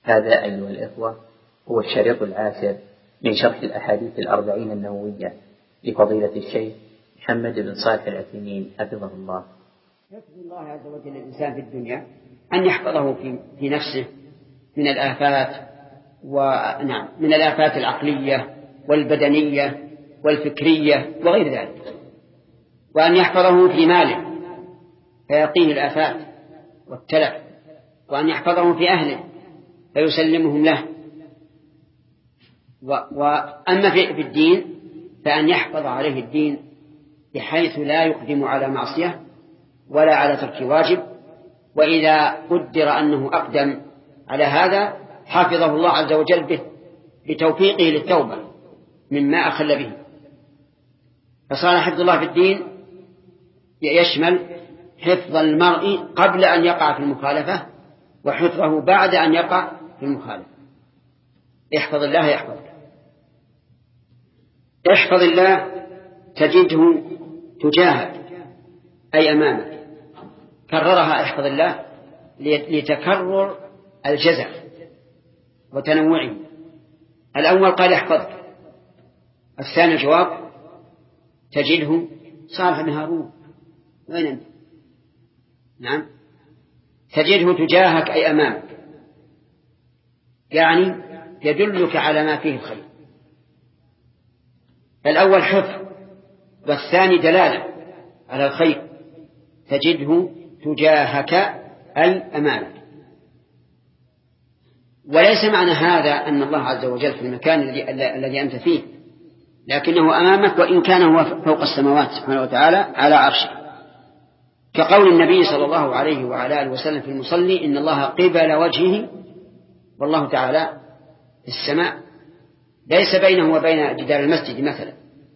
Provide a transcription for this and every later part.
هذا أيها الإخوة هو الشريط العاشر من شرح الأحاديث الأربعين النووية لفضيلة الشيخ محمد بن صالح العثيمين حفظه الله. يكفي الله عز وجل الإنسان في الدنيا أن يحفظه في نفسه من الآفات، من الآفات العقلية والبدنية والفكرية وغير ذلك، وأن يحفظه في ماله فيقيه الآفات والتلف، وأن يحفظه في أهله فيسلمهم له. وأما في الدين فأن يحفظ عليه الدين بحيث لا يقدم على معصية ولا على ترك واجب، وإذا قدر أنه أقدم على هذا حفظه الله عز وجل به بتوفيقه للتوبة مما أخل به. فصار حفظ الله في الدين يشمل حفظ المرء قبل أن يقع في المخالفة وحفظه بعد أن يقع في المخالفة. احفظ الله يحفظك. احفظ الله تجده تجاهك أي أمامك. كررها احفظ الله لتكرر الجزع وتنوعه. الأول قال احفظك، الثاني الجواب تجده صالح بن هارون وين أنت؟ نعم، تجده تجاهك أي أمامك، يعني يدلك على ما فيه الخير. الأول حفظ والثاني دلالة على الخير. تجده تجاهك أي أمامك. وليس معنى هذا أن الله عز وجل في المكان الذي أنت فيه، لكنه أمامك وإن كان هو فوق السماوات سبحانه وتعالى على عرشه، كقول النبي صلى الله عليه وعلى آله وسلم في المصلي إن الله قبل وجهه والله تعالى في السماء، ليس بينه وبين جدار المسجد مثلا.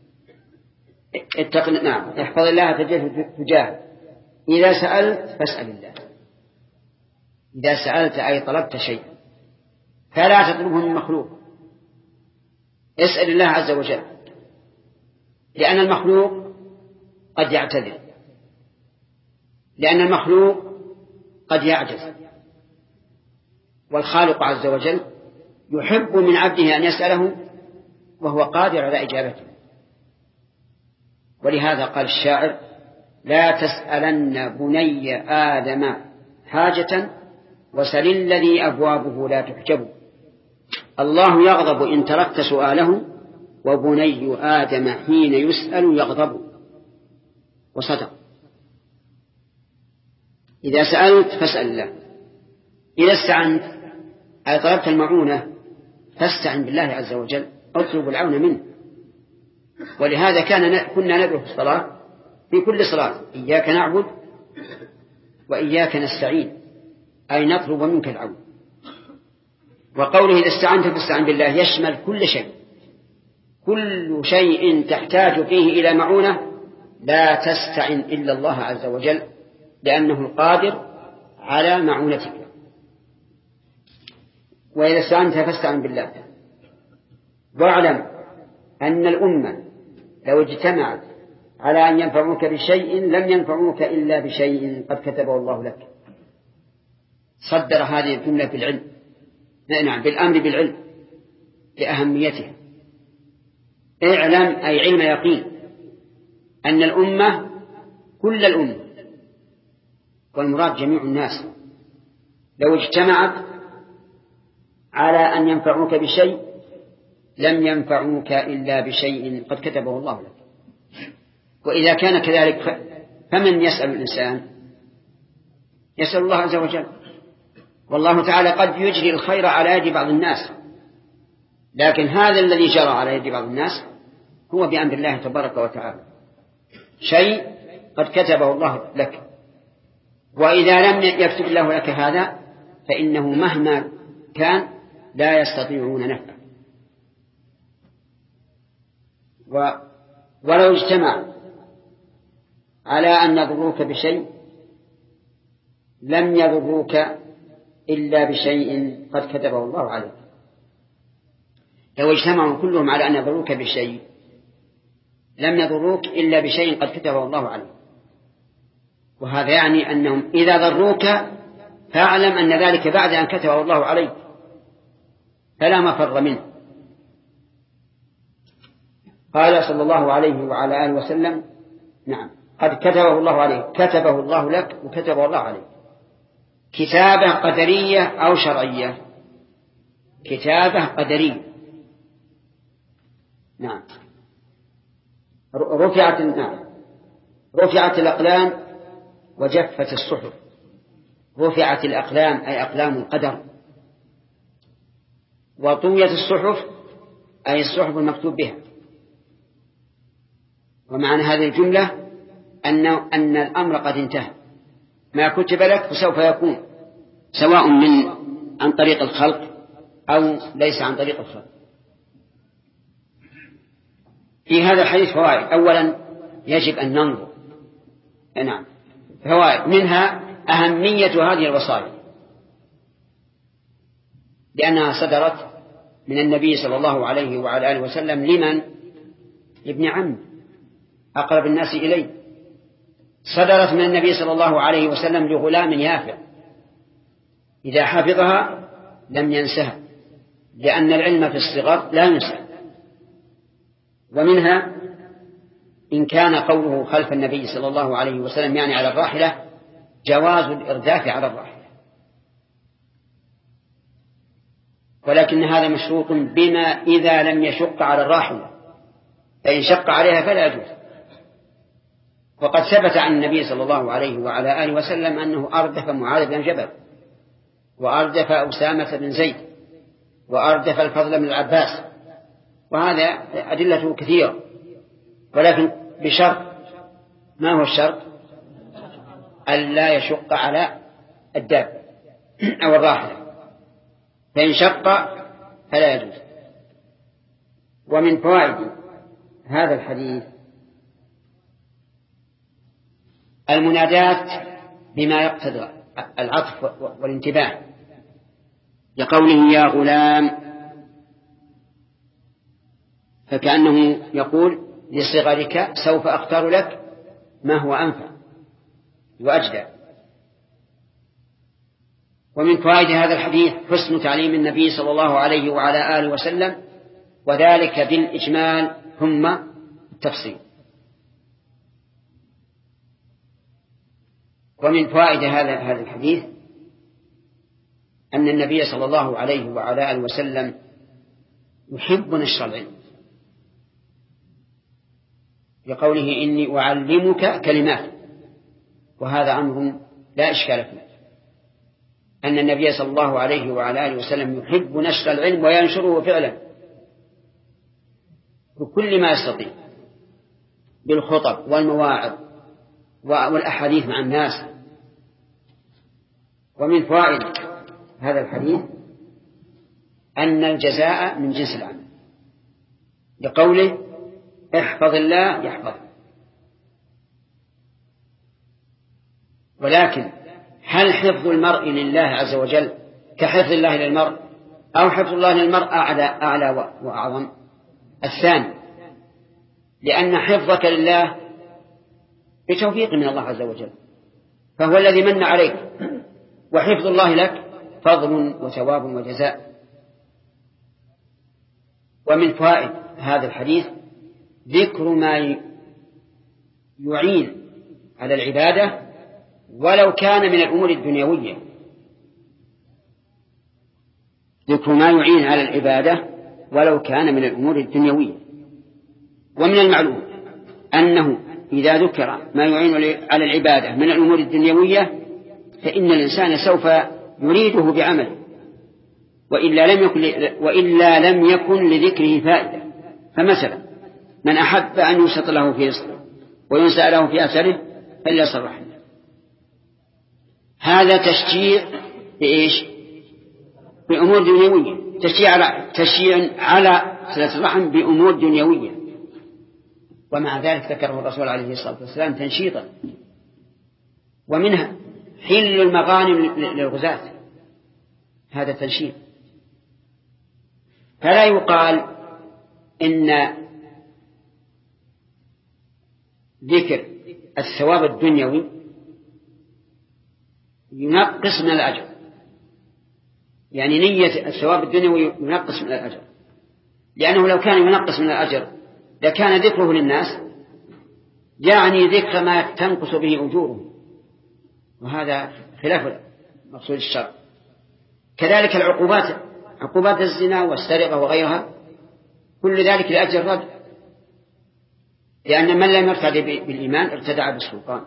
نعم، احفظ الله تجده تجاهك. إذا سألت فاسأل الله. إذا سألت أي طلبت شيء فلا تطلبه من مخلوق، اسأل الله عز وجل، لأن المخلوق قد يعتذر، لأن المخلوق قد يعجز، والخالق عز وجل يحب من عبده أن يسأله وهو قادر على إجابته. ولهذا قال الشاعر لا تسألن بني آدم حاجة وسل الذي أبوابه لا تحجب. الله يغضب إن تركت سؤاله وبني آدم حين يسأل يغضب. وصدق. إذا سألت فاسأل الله. إذا استعنت أي طلبت المعونة فاستعن بالله عز وجل، اطلب العون منه. ولهذا كنا ندعو في الصلاة في كل صلاة إياك نعبد وإياك نستعين، أي نطلب منك العون. وقوله إذا استعنت فاستعن بالله يشمل كل شيء، كل شيء تحتاج فيه إلى معونة لا تستعن إلا الله عز وجل، لأنه القادر على معونتك. وإذا استعنت فاستعن بالله. واعلم أن الأمة لو اجتمعت على أن ينفعوك بشيء لم ينفعوك إلا بشيء قد كتبه الله لك. صدر هذه الجملة بالعلم، نعم بالأمر بالعلم لأهميته. اعلم أي علم يقين أن الأمة كل الأمة والمراد جميع الناس لو اجتمعت على أن ينفعوك بشيء لم ينفعوك إلا بشيء قد كتبه الله لك. وإذا كان كذلك فمن يسأل الإنسان؟ يسأل الله عز وجل. والله تعالى قد يجري الخير على يد بعض الناس، لكن هذا الذي جرى على يد بعض الناس هو بأمر الله تبارك وتعالى، شيء قد كتبه الله لك. وإذا لم يكتب الله لك هذا فإنه مهما كان لا يستطيعون نفعه. ولو اجتمع على أن يضروك بشيء لم يضروك إلا بشيء قد كتبه الله عليك. لو اجتمعوا كلهم على أن يضروك بشيء لم يضروك إلا بشيء قد كتبه الله عليك. وهذا يعني أنهم إذا ضروك فاعلم أن ذلك بعد أن كتبه الله عليك، فلا مفر منه. قال صلى الله عليه وعلى آله وسلم: نعم، قد كتبه الله عليك، كتبه الله لك وكتبه الله عليك. كتابة قدرية أو شرعية؟ كتابة قدرية. نعم. رفعت الأقلام وجفت الصحف. رفعت الأقلام أي أقلام القدر، وطويت الصحف أي الصحف المكتوب بها. ومعنى هذه الجملة أن الأمر قد انتهى، ما كتب لك فسوف يكون، سواء عن طريق الخلق أو ليس عن طريق الخلق. في هذا الحديث فوائد. أولا يجب أن ننظر. نعم، فوائد منها أهمية هذه الوصايا، لأنها صدرت من النبي صلى الله عليه وعلى آله وسلم لمن؟ ابن عم أقرب الناس إليه. صدرت من النبي صلى الله عليه وسلم لغلام يافع إذا حفظها لم ينسها، لأن العلم في الصغر لا ينسى. ومنها إن كان قوله خلف النبي صلى الله عليه وسلم يعني على الراحلة، جواز الإرداف على الراحلة، ولكن هذا مشروط بما إذا لم يشق على الراحلة، فإن شق عليها فلا يجوز. وقد ثبت عن النبي صلى الله عليه وعلى آله وسلم أنه أردف معاذ بن جبل، وأردف أسامة بن زيد، وأردف الفضل بن العباس، وهذا أدلة كثيرة، ولكن بشرط. ما هو الشرط؟ ألا يشق على الدابة أو الراحلة، فإن شق فلا يجوز. ومن فوائد هذا الحديث المنادات بما يقتضي العطف والانتباه، لقوله يا غلام، فكأنه يقول لصغرك سوف أختار لك ما هو أنفع وأجدى. ومن فوائد هذا الحديث حسن تعليم النبي صلى الله عليه وعلى آله وسلم، وذلك بالإجمال ثم التفصيل. ومن فوائد هذا الحديث أن النبي صلى الله عليه وعلى آله وسلم يحب نشر العلم، لقوله إني أعلمك كلمات، وهذا أمر لا إشكال فيه، أن النبي صلى الله عليه وعلى آله وسلم يحب نشر العلم وينشره فعلا بكل ما يستطيع، بالخطب والمواعظ والأحاديث مع الناس. ومن فوائد هذا الحديث أن الجزاء من جنس العمل، لقوله احفظ الله يحفظ. ولكن هل حفظ المرء لله عز وجل كحفظ الله للمرء، أو حفظ الله للمرء أعلى وأعظم؟ الثاني، لأن حفظك لله بتوفيق من الله عز وجل، فهو الذي من عليك، وحفظ الله لك فضل وثواب وجزاء. ومن فوائد هذا الحديث ذكر ما يعين على العبادة ولو كان من الأمور الدنيوية، ذكر ما يعين على العبادة ولو كان من الأمور الدنيوية. ومن المعلوم أنه إذا ذكر ما يعين على العبادة من الأمور الدنيوية فإن الإنسان سوف يريده بعمله، وإلا لم يكن لذكره فائدة. فمثلا من أحب أن يبسط له في رزقه وينسأ له في أثره فليصل رحمه، هذا تشجيع بإيش؟ بأمور دنيوية، تشجيع على صلة الرحم بأمور دنيوية. ومع ذلك ذكره الرسول عليه الصلاة والسلام تنشيطا. ومنها حل المغانم للغزاة، هذا تنشيط. فلا يقال إن ذكر الثواب الدنيوي ينقص من الأجر، يعني نية الثواب الدنيوي ينقص من الأجر، لأنه لو كان ينقص من الأجر لكان ذكره للناس يعني ذكر ما تنقص به أجورهم، وهذا خلاف مقصود الشرع. كذلك العقوبات، عقوبات الزنا والسرقة وغيرها، كل ذلك لأجل الرد، لأن من لم يرتدع بالإيمان ارتدع بالسلطان.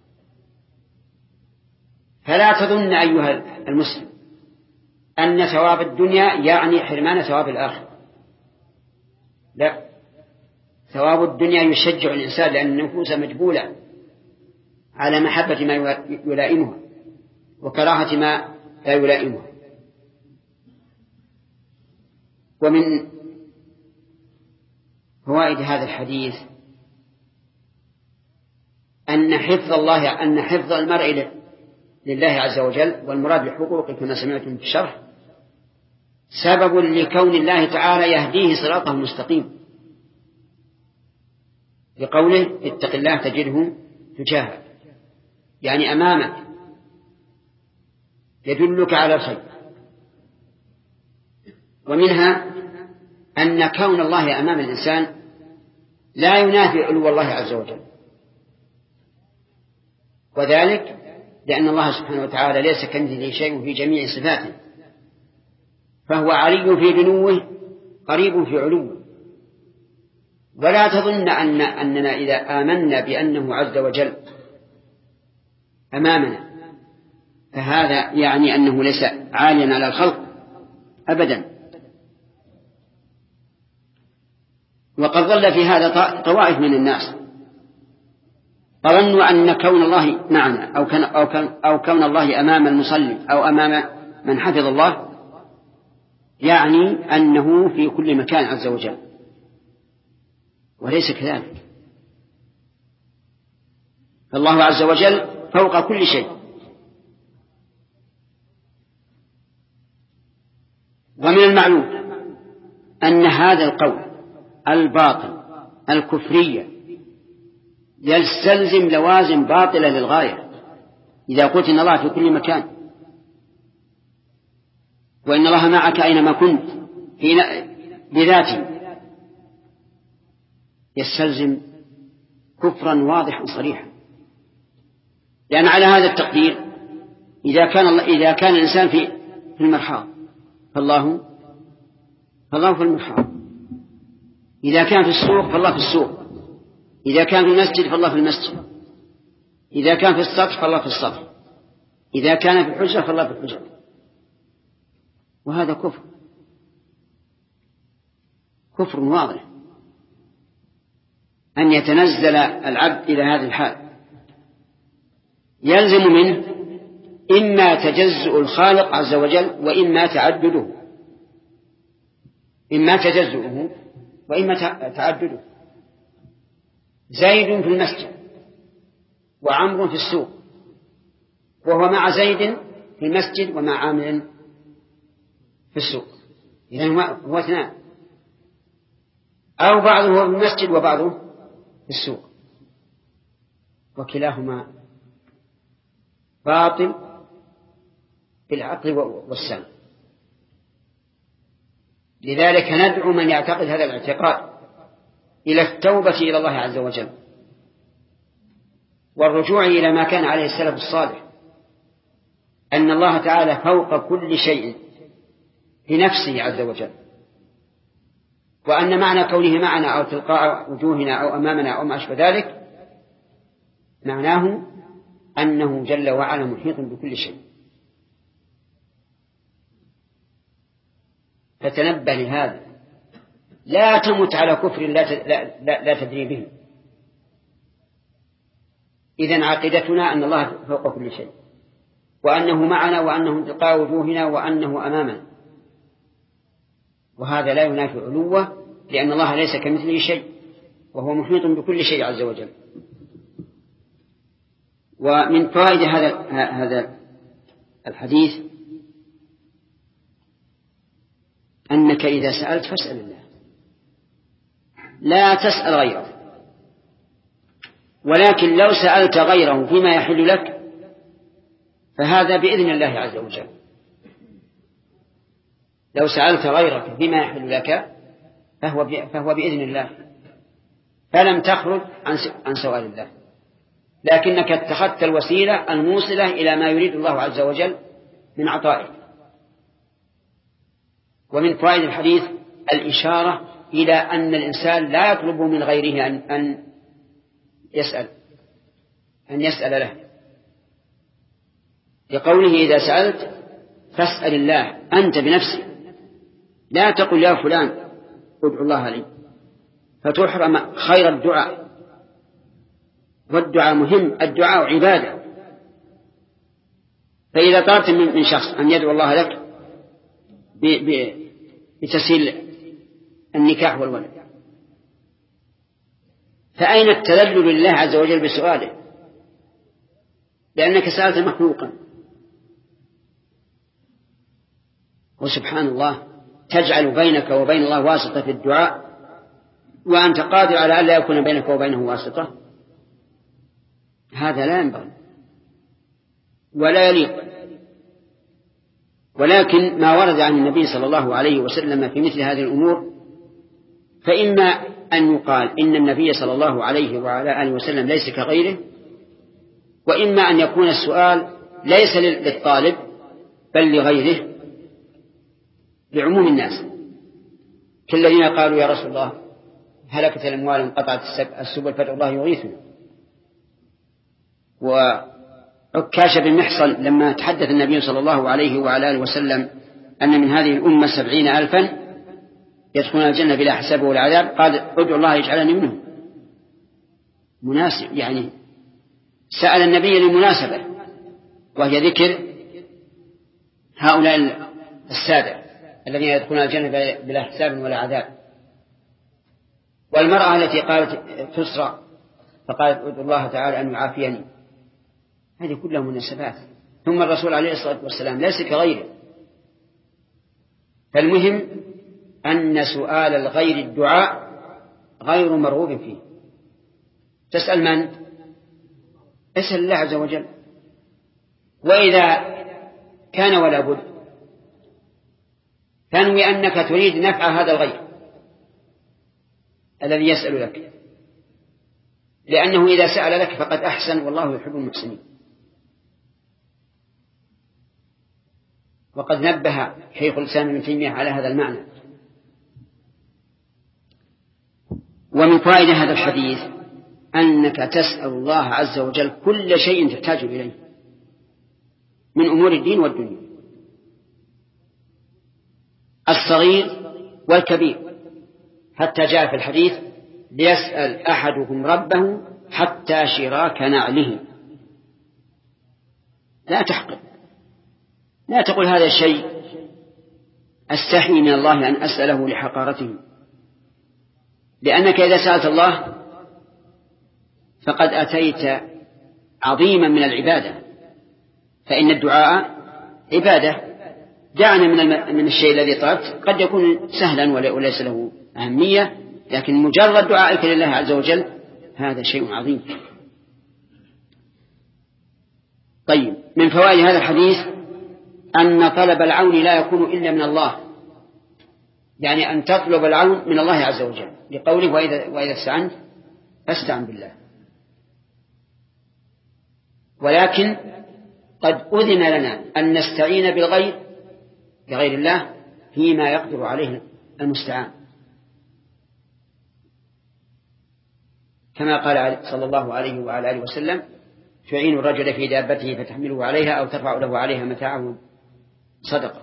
فلا تظن أيها المسلم أن ثواب الدنيا يعني حرمان ثواب الآخرة، لا، ثواب الدنيا يشجع الإنسان، لأن النفوس مجبولة على محبة ما يلائمها وكراهة ما لا يلائمها. ومن فوائد هذا الحديث أن حفظ المرء لله عز وجل، والمراد بحقوقه كما سمعتم في الشرح، سبب لكون الله تعالى يهديه صراطه المستقيم، لقوله اتق الله تجده تجاهك، يعني أمامك، يدلك على الخير. ومنها أن كون الله أمام الإنسان لا ينافي علو الله عز وجل، وذلك لأن الله سبحانه وتعالى ليس كمثله شيء في جميع صفاته، فهو علي في دنوه قريب في علوه. ولا تظن أننا إذا آمنا بأنه عز وجل أمامنا فهذا يعني أنه ليس عاليا على الخلق أبدا. وقد ظل في هذا طوائف من الناس ظنوا أن كون الله معنا أو كون الله أمام المصلي أو أمام من حفظ الله يعني أنه في كل مكان عز وجل، وليس كذلك. فالله عز وجل فوق كل شيء. ومن المعلوم أن هذا القول الباطل الكفرية يستلزم لوازم باطلة للغاية. إذا قلت إن الله في كل مكان وإن الله معك أينما كنت بذاته، يستلزم كفرا واضحا صريحا، لأن على هذا التقدير إذا كان الإنسان في المرحاض فالله في المرحاض، إذا كان في السوق فالله في السوق، إذا كان في المسجد فالله في المسجد، إذا كان في السطح فالله في السطح، إذا كان في الحجرة فالله في الحجرة. وهذا كفر واضح أن يتنزل العبد إلى هذه الحال. يلزم منه إما تجزؤ الخالق عز وجل وإما تعدده، إما تجزؤه وإما تعدده. زيد في المسجد وعمر في السوق، وهو مع زيد في المسجد ومع عامر في السوق، إذن هو اثنان، أو بعضه في المسجد وبعضه في السوق، وكلاهما باطل بالعقل والسمع. لذلك ندعو من يعتقد هذا الاعتقاد إلى التوبة إلى الله عز وجل والرجوع إلى ما كان عليه السلف الصالح، أن الله تعالى فوق كل شيء في نفسه عز وجل، وأن معنى كونه معنا أو تلقاء وجوهنا أو أمامنا أو ما أشبه ذلك معناه أنه جل وعلا محيط بكل شيء. فتنبه لهذا، لا تمت على كفر لا تدري به. إذن عقيدتنا أن الله فوق كل شيء، وأنه معنا، وأنه تلقاء وجوهنا، وأنه أمامنا، وهذا لا ينافي علوه، لأن الله ليس كمثله شيء وهو محيط بكل شيء عز وجل. ومن فوائد هذا الحديث أنك إذا سألت فاسأل الله، لا تسأل غيره. ولكن لو سألت غيره فيما يحل لك فهذا بإذن الله عز وجل، لو سألت غيرك بما يحل لك فهو بإذن الله، فلم تخرج عن سؤال الله، لكنك اتخذت الوسيلة الموصلة إلى ما يريد الله عز وجل من عطائك. ومن فوائد الحديث الإشارة إلى أن الإنسان لا يطلب من غيره أن يسأل له، لقوله إذا سألت فاسأل الله أنت بنفسك، لا تقل يا فلان ادعو الله لي، فتحرم خير الدعاء. والدعاء مهم، الدعاء عبادة. فإذا طلبت من شخص أن يدعو الله لك بتسهيل النكاح والولد، فأين التذلل لله عز وجل بسؤاله؟ لأنك سألت مخلوقا. وسبحان الله، تجعل بينك وبين الله واسطة في الدعاء وأنت قادر على أن لا يكون بينك وبينه واسطة. هذا لا ينبغي ولا يليق. ولكن ما ورد عن النبي صلى الله عليه وسلم في مثل هذه الأمور، فإما أن يقال إن النبي صلى الله عليه وعلى آله وسلم ليس كغيره، وإما أن يكون السؤال ليس للطالب بل لغيره، لعموم الناس، كالذين قالوا يا رسول الله هلكت الأموال انقطعت السبل فادعوا الله يغيثنا. وعكاش بن محصن لما تحدث النبي صلى الله عليه وعلى آله وسلم أن من هذه الأمة 70,000 يدخلون الجنة بلا حساب ولا عذاب، قال ادعوا الله يجعلني منهم. مناسب، يعني سأل النبي للمناسبة، وهي ذكر هؤلاء السادة الذين يدخلون الجنة بلا حساب ولا عذاب. والمرأة التي قالت تسرى فقالت ادعو الله تعالى أن يعافيني، هذه كلها مناسبات. ثم الرسول عليه الصلاة والسلام ليس كغيره. فالمهم أن سؤال الغير الدعاء غير مرغوب فيه. تسأل من؟ اسأل الله عز وجل. وإذا كان ولا بد فانوي أنك تريد نفع هذا الغير الذي يسأل لك، لأنه إذا سأل لك فقد أحسن، والله يحب المحسنين. وقد نبه شيخ الإسلام ابن تيمية على هذا المعنى. ومن فائدة هذا الحديث أنك تسأل الله عز وجل كل شيء تحتاج إليه من أمور الدين والدنيا، الصغير والكبير، حتى جاء في الحديث ليسأل أحدكم ربه حتى شراك نعله. لا تحقر، لا تقول هذا الشيء أستحي من الله أن أسأله لحقارته، لأنك إذا سألت الله فقد أتيت عظيما من العبادة، فإن الدعاء عبادة. دعنا من الشيء الذي طلبت، قد يكون سهلا وليس له أهمية، لكن مجرد دعائك لله عز وجل هذا شيء عظيم. طيب، من فوائد هذا الحديث أن طلب العون لا يكون إلا من الله، يعني أن تطلب العون من الله عز وجل، لقوله وإذا استعنت فاستعن بالله. ولكن قد أذن لنا أن نستعين بغير الله فيما يقدر عليه المستعان، كما قال صلى الله عليه وعلى آله وسلم تعين الرجل في دابته فتحمله عليها أو ترفع له عليها متاعه صدقة.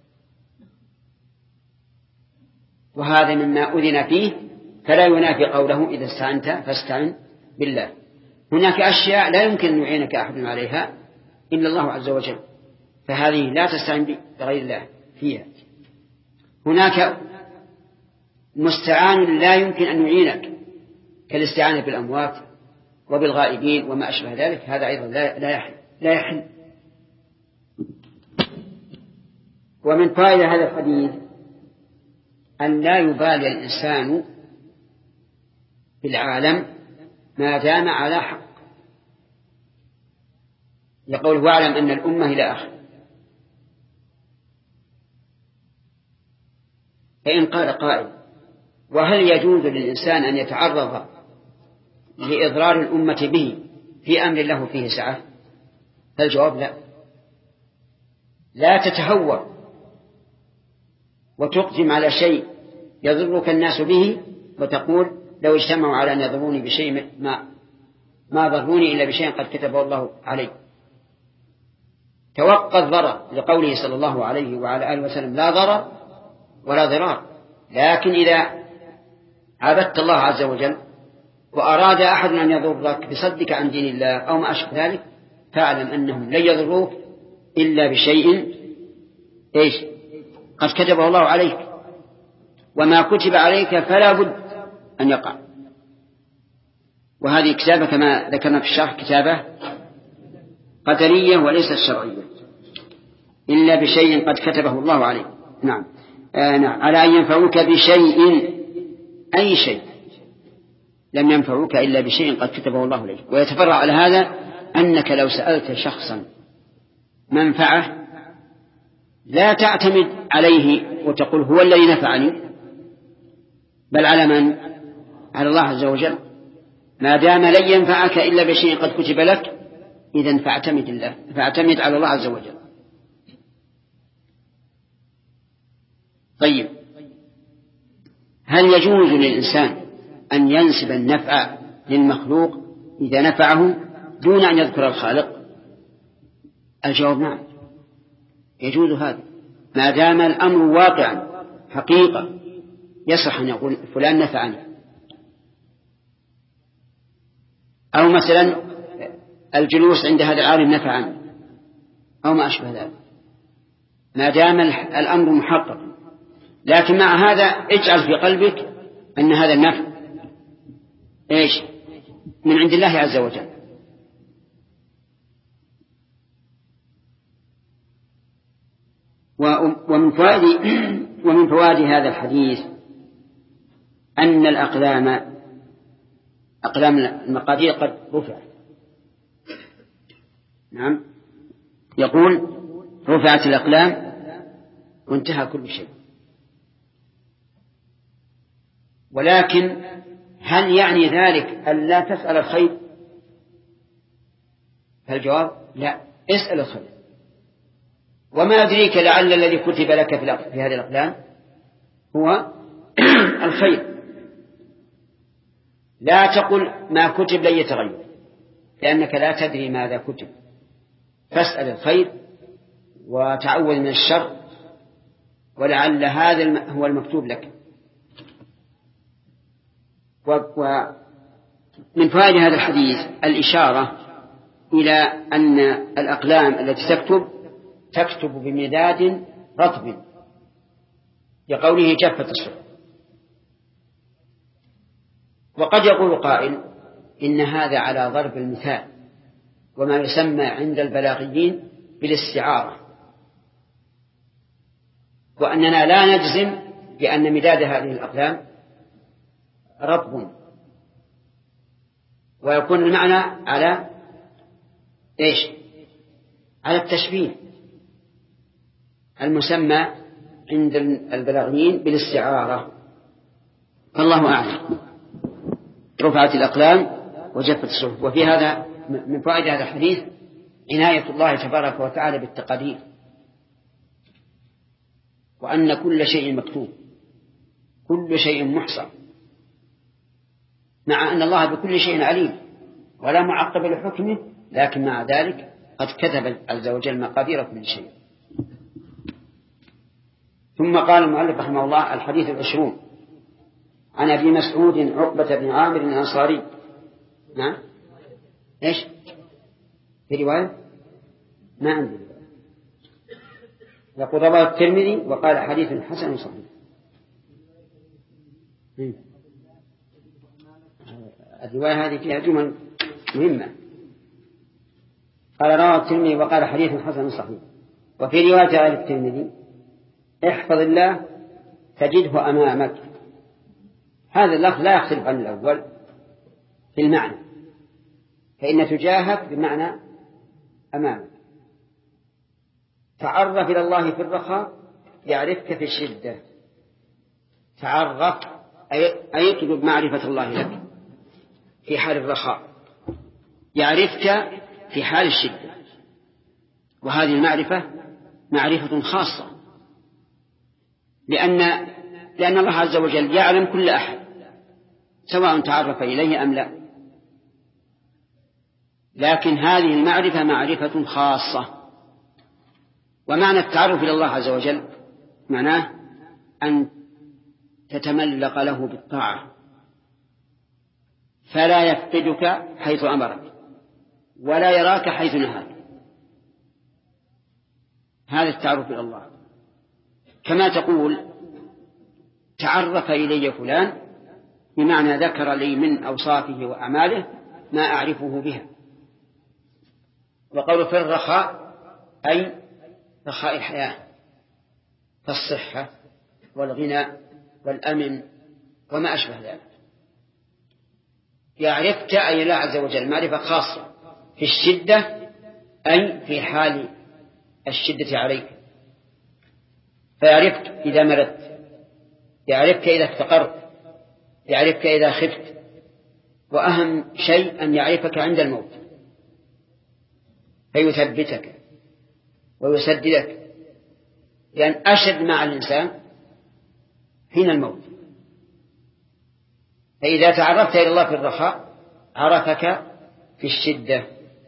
وهذا مما أذن فيه، فلا ينافي قوله إذا استعنت فاستعن بالله. هناك أشياء لا يمكن أن يعينك أحد عليها إلا الله عز وجل، فهذه لا تستعن بغير الله فيها. هناك مستعان لا يمكن أن يعينك كالاستعانة بالأموات وبالغائبين وما أشبه ذلك، هذا أيضا لا يحل. ومن فائدة هذا الحديث أن لا يبالي الإنسان بالعالم ما دام على حق، يقول واعلم أن الأمة إلى آخر. فإن قال قائل: وهل يجوز للإنسان أن يتعرض لإضرار الأمة به في أمر له فيه سعة؟ فالجواب لا. لا تتهور وتقدم على شيء يضرك الناس به وتقول: لو اجتمعوا على أن يضروني بشيء ما ضروني إلا بشيء قد كتبه الله علي. توقى الضرر لقوله صلى الله عليه وعلى آله وسلم: لا ضرر ولا ضرار. لكن إذا عبدت الله عز وجل وأراد أحد أن يضرك بصدك عن دين الله أو ما أشبه ذلك، فاعلم أنهم لن يضروك إلا بشيء قد كتبه الله عليك، وما كتب عليك فلا بد أن يقع. وهذه كتابة كما ذكرنا في الشرح كتابة قدرية وليست شرعية، إلا بشيء قد كتبه الله عليك. نعم. نعم. على أن ينفعوك بشيء، أي شيء لم ينفعوك إلا بشيء قد كتبه الله عليك. ويتفرع على هذا أنك لو سألت شخصا منفعه لا تعتمد عليه وتقول هو الذي نفعني، بل على من؟ على الله عز وجل. ما دام لن ينفعك إلا بشيء قد كتب لك، إذن فاعتمد على الله عز وجل. طيب، هل يجوز للإنسان أن ينسب النفع للمخلوق إذا نفعه دون أن يذكر الخالق؟ الجواب نعم، يجوز هذا ما دام الأمر واقعا حقيقة يصح أن يقول فلان نفعني. أو مثلا الجلوس عند هذا العالم نفعني أو ما أشبه ذلك، ما دام الأمر محقق. لكن مع هذا اجعل في قلبك أن هذا النفع من عند الله عز وجل. ومن فوائد هذا الحديث أن أقلام المقادير قد رفعت. نعم، يقول: رفعت الأقلام وانتهى كل شيء. ولكن هل يعني ذلك أن لا تسأل الخير؟ فالجواب لا، اسأل الخير. وما أدريك لعل الذي كتب لك في هذه الأقلام هو الخير. لا تقل ما كتب لن يتغير، لأنك لا تدري ماذا كتب. فاسأل الخير وتعوذ من الشر، ولعل هذا هو المكتوب لك. ومن فوائد هذا الحديث الإشارة إلى أن الأقلام التي تكتب بمداد رطب، لقوله جفت الصحف. وقد يقول قائل إن هذا على ضرب المثال، وما يسمى عند البلاغيين بالاستعارة، وأننا لا نجزم بأن مداد هذه الأقلام رطب، ويكون المعنى على على التشبيه المسمى عند البلاغيين بالاستعارة. فالله أعلم. رفعت الأقلام وجفت الصحف. وفي هذا من فوائد هذا الحديث عناية الله تبارك وتعالى بالتقدير، وأن كل شيء مكتوب، كل شيء محصى، مع أن الله بكل شيء عليم ولا معقب لحكمه، لكن مع ذلك قد كتب عز وجل مقادير كل شيء. ثم قال المؤلف رحمه الله: الحديث 20 عن أبي مسعود عقبة بن عامر الأنصاري. نعم، في رواية ما عندي. يقول: رواه الترمذي وقال حديث حسن صحيح. الرواية هذه فيها جمل مهمة. قال: رواه الترمذي وقال حديث حسن صحيح. وفي رواية آل الترمذي: احفظ الله تجده أمامك. هذا اللفظ لا يختلف عن الأول في المعنى، فإن تجاهك بمعنى أمامك. تعرف إلى الله في الرخاء يعرفك في الشدة. تعرف أي اطلب معرفة الله لك في حال الرخاء، يعرفك في حال الشدة. وهذه المعرفة معرفة خاصة، لأن الله عز وجل يعلم كل أحد سواء تعرف إليه أم لا، لكن هذه المعرفة معرفة خاصة. ومعنى التعرف إلى الله عز وجل معناه أن تتملق له بالطاعة، فلا يفقدك حيث أمرك ولا يراك حيث نهاك. هذا التعرف إلى الله. كما تقول تعرف إلي فلان، بمعنى ذكر لي من أوصافه وأعماله ما أعرفه بها. وقول في الرخاء أي رخاء الحياة، كالصحة والغنى والأمن وما أشبه ذلك. يعرفك أي الله عز وجل معرفة خاصة في الشدة، أي في حال الشدة عليك، فيعرفك إذا مرضت، يعرفك إذا افتقرت، يعرفك إذا خفت، وأهم شيء أن يعرفك عند الموت فيثبتك ويسددك، لأن أشد مع الإنسان حين الموت. فإذا تعرفت إلى الله في الرخاء عرفك في الشدة.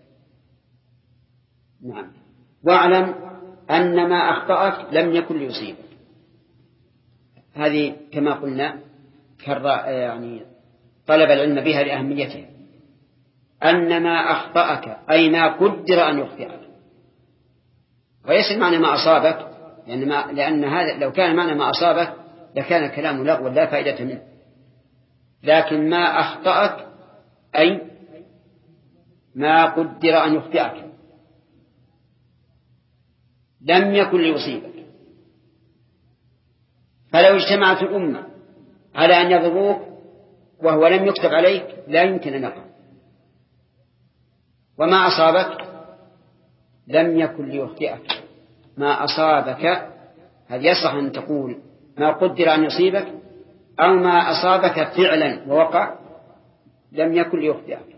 نعم. واعلم أن ما أخطأك لم يكن ليصيبك. هذه كما قلنا يعني طلب العلم بها لأهميتها. أن ما أخطأك أي ما قدر أن يخطئك، وليس معنى ما أصابك، لأن هذا لو كان معنى ما أصابك لكان كلام لغو لا فائدة منه. لكن ما أخطأك أي ما قدر أن يخطئك لم يكن ليصيبك. فلو اجتمعت الأمة على أن يضروك وهو لم يكتب عليك لا يمكن أن يقع. وما أصابك لم يكن ليخطئك. ما أصابك هل يصح أن تقول ما قدر أن يصيبك، أو ما أصابك فعلا ووقع لم يكن ليخطئك.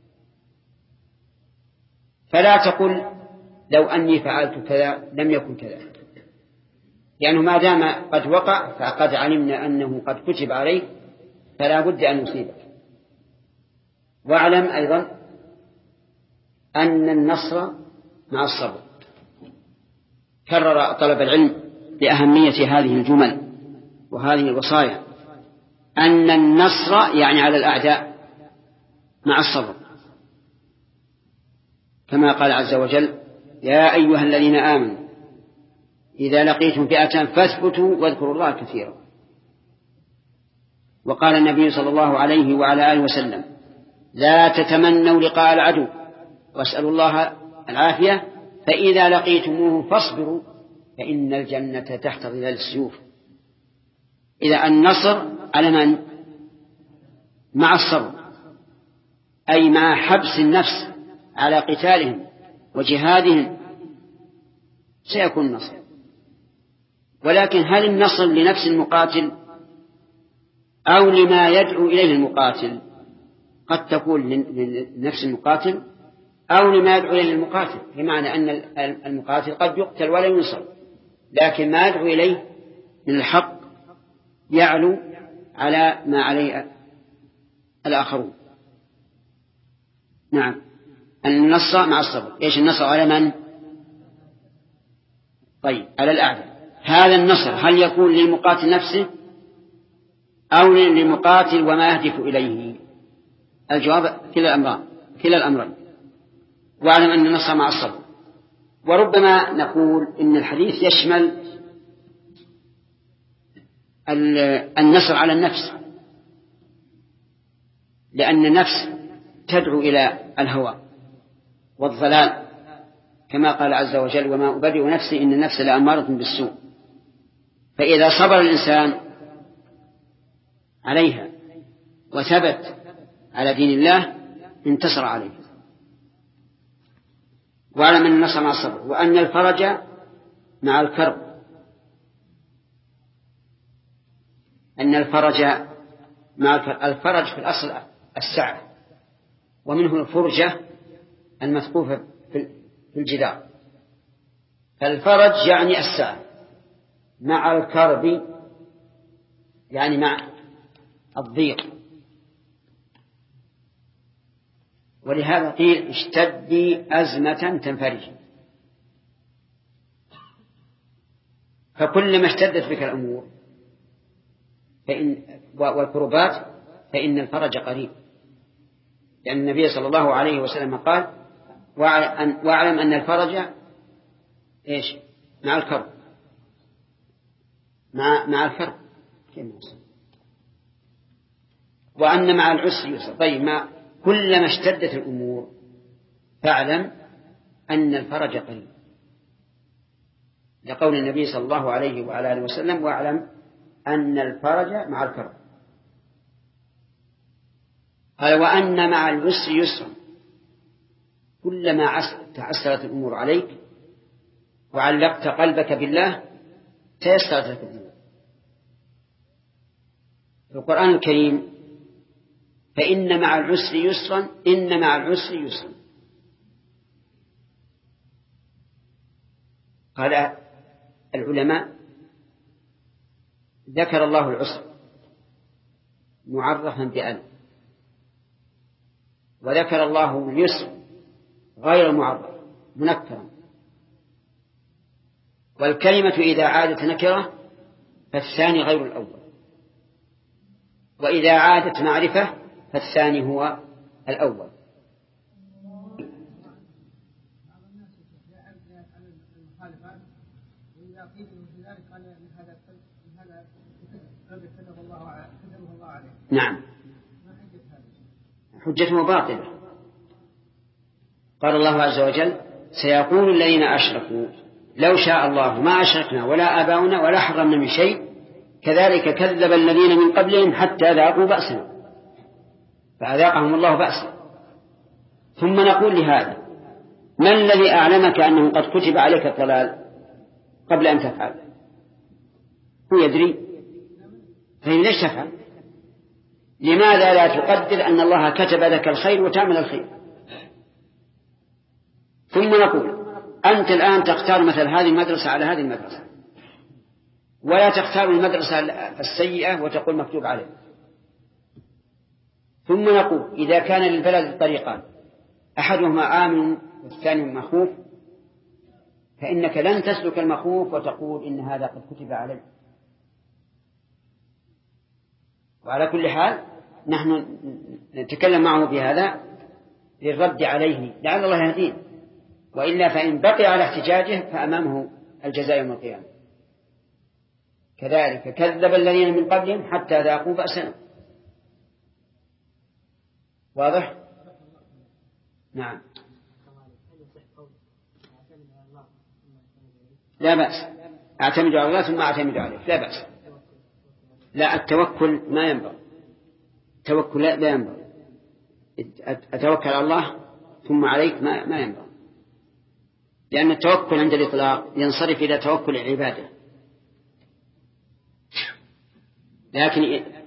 فلا تقل لو أني فعلت كذا لم يكن كذا، لأنه ما دام قد وقع فقد علمنا أنه قد كتب عليك فلا بد أن يصيبك. واعلم أيضا أن النصر مع الصبر. كرر طلب العلم لأهمية هذه الجمل وهذه الوصايا، أن النصر يعني على الأعداء مع الصبر، كما قال عز وجل يا أيها الذين آمنوا إذا لقيتم فئة فاثبتوا واذكروا الله كثيرا. وقال النبي صلى الله عليه وعلى آله وسلم لا تتمنوا لقاء العدو واسألوا الله العافية، فإذا لقيتموه فاصبروا فإن الجنة تحت ظلال السيوف. إذا النصر على من؟ مع الصبر، أي مع حبس النفس على قتالهم وجهادهم سيكون النصر. ولكن هل النصر لنفس المقاتل أو لما يدعو إليه المقاتل؟ قد تكون لنفس المقاتل أو لما يدعو إليه المقاتل، بمعنى أن المقاتل قد يقتل ولا ينصر، لكن ما يدعو إليه من الحق يعلو على ما عليه الآخرون. نعم. النصر مع الصبر. إيش النصر على من؟ طيب على الأعداء. هذا النصر هل يكون للمقاتل نفسه أو للمقاتل وما يهدف إليه؟ الجواب كلا الأمرين. واعلم أن النصر مع الصبر. وربما نقول إن الحديث يشمل النصر على النفس، لأن النفس تدعو إلى الهوى والضلال، كما قال عز وجل وما أبرئ نفسي إن النفس لأمارة بالسوء. فإذا صبر الإنسان عليها وثبت على دين الله انتصر عليه. واعلم أن النصر مع الصبر، وأن الفرج مع الكرب. أن الفرج مع الفرج في الأصل السعة، ومنه الفرجة المثقوفة في الجدار. فالفرج يعني السعة، مع الكرب يعني مع الضيق. ولهذا قيل اشتدي أزمة تنفرج. فكلما اشتدت بك الأمور والكربات فإن الفرج قريب، لأن النبي صلى الله عليه وسلم قال واعلم أن الفرج إيش مع الكرب، مع الكرب، وأن مع العسر يسر. طيب كلما اشتدت الأمور فاعلم أن الفرج قريب، لقول النبي صلى الله عليه وعلى آله وسلم واعلم أن الفرج مع الكرب. قال وأن مع العسر يسرا، كلما تعسرت الأمور عليك وعلقت قلبك بالله تيسرت لك الأمور. في القرآن الكريم فإن مع العسر يسرا، إن مع العسر يسرا. قال العلماء ذكر الله العسر معرفا بأن، وذكر الله اليسر غير معرف منكرا. والكلمة إذا عادت نكرة فالثاني غير الأول، وإذا عادت معرفة فالثاني هو الأول. نعم حجته باطلة. قال الله عز وجل سيقول الذين أشركوا لو شاء الله ما أشركنا ولا آباؤنا ولا حرمنا من شيء كذلك كذب الذين من قبلهم حتى ذاقوا بأسنا فأذاقهم الله بأسا. ثم نقول لهذا ما الذي أعلمك أنه قد كتب عليك الضلال قبل أن تفعل؟ هو يدري، فإن ليش تفعل؟ لماذا لا تقدر أن الله كتب لك الخير وتعمل الخير؟ ثم نقول أنت الآن تختار مثل هذه المدرسة على هذه المدرسة، ولا تختار المدرسة السيئة وتقول مكتوب عليه. ثم نقول إذا كان للبلد طريقان أحدهما آمن والثاني مخوف، فإنك لن تسلك المخوف وتقول إن هذا قد كتب عليه. وعلى كل حال نحن نتكلم معه بهذا للرد عليه لعل الله يهديه، وإلا فإن بقي على احتجاجه فأمامه الجزاء يوم القيامة. كذلك كذب الذين من قبلهم حتى ذاقوا بأسنا. واضح؟ نعم لا بأس، أعتمد على الله ثم أعتمد عليك لا بأس. لا التوكل ما ينبغي، التوكل لا ينبغي، أتوكل على الله ثم عليك ما ينبغي، لأن التوكل عند الإطلاق ينصرف إلى توكل العبادة. لكن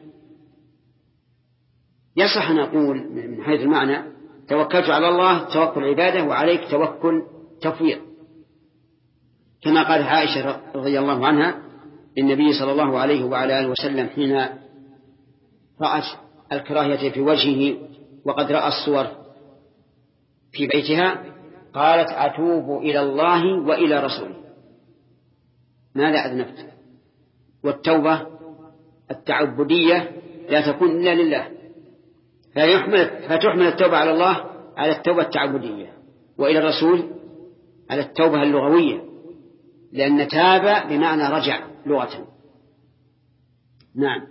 يصح أن نقول من حيث المعنى توكلت على الله توكل عبادة وعليك توكل تفويض، كما قال عائشة رضي الله عنها للنبي صلى الله عليه وعلى آله وسلم حين رأت الكراهية في وجهه وقد رأى الصور في بيتها قالت أتوب إلى الله وإلى رسوله. ماذا أذنبت؟ والتوبة التعبدية لا تكون إلا لله، فتحمل التوبة على الله على التوبة التعبدية، وإلى الرسول على التوبة اللغوية، لأن تاب بمعنى رجع لغة. نعم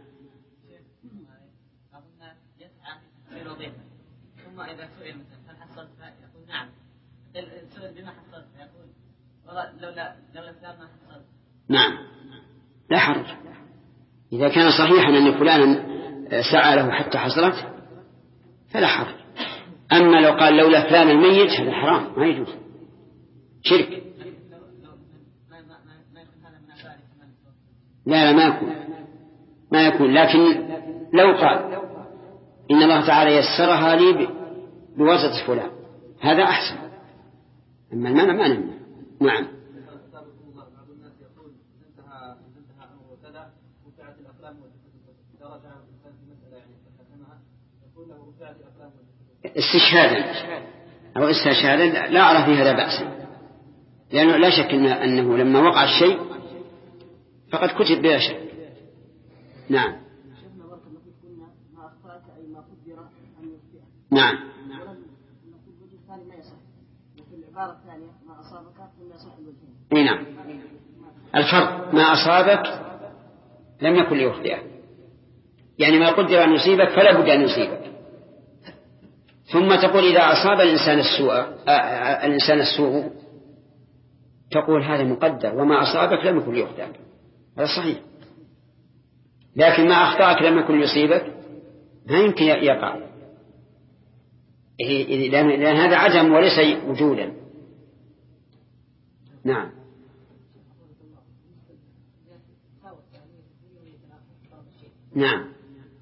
ثم إذا سئل مثلا هل حصلت يقول نعم، سئل بما حصلت يقول لولا فلان ما حصلت. نعم لا حرج إذا كان صحيحا أن فلانا سعى له حتى حصلت فلا حرج. أما لو قال لولا فلان الميت هذا حرام ما يجوز، شرك. لا ما يكون، ما يكون. لكن لو قال إن الله تعالى يسرها لي بواسطة فلان هذا أحسن. أما المنع ما نمنع. نعم. استشهادا أو استشهادا لا أرى في هذا بأسا، لأنه لا شك أنه لما وقع الشيء فقد كتب بلا شك. نعم. نعم. نعم. الفرق ما أصابك لم يكن ليخطئك، يعني ما قدر أن يصيبك فلا بد أن يصيبك. ثم تقول إذا أصاب الإنسان السوء تقول هذا مقدر، وما أصابك لم يكن ليخطئك، هذا صحيح. لكن ما أخطأك لم يكن يصيبك ما يمكن يقع، لأن هذا عدم وليس وجودا. نعم. نعم.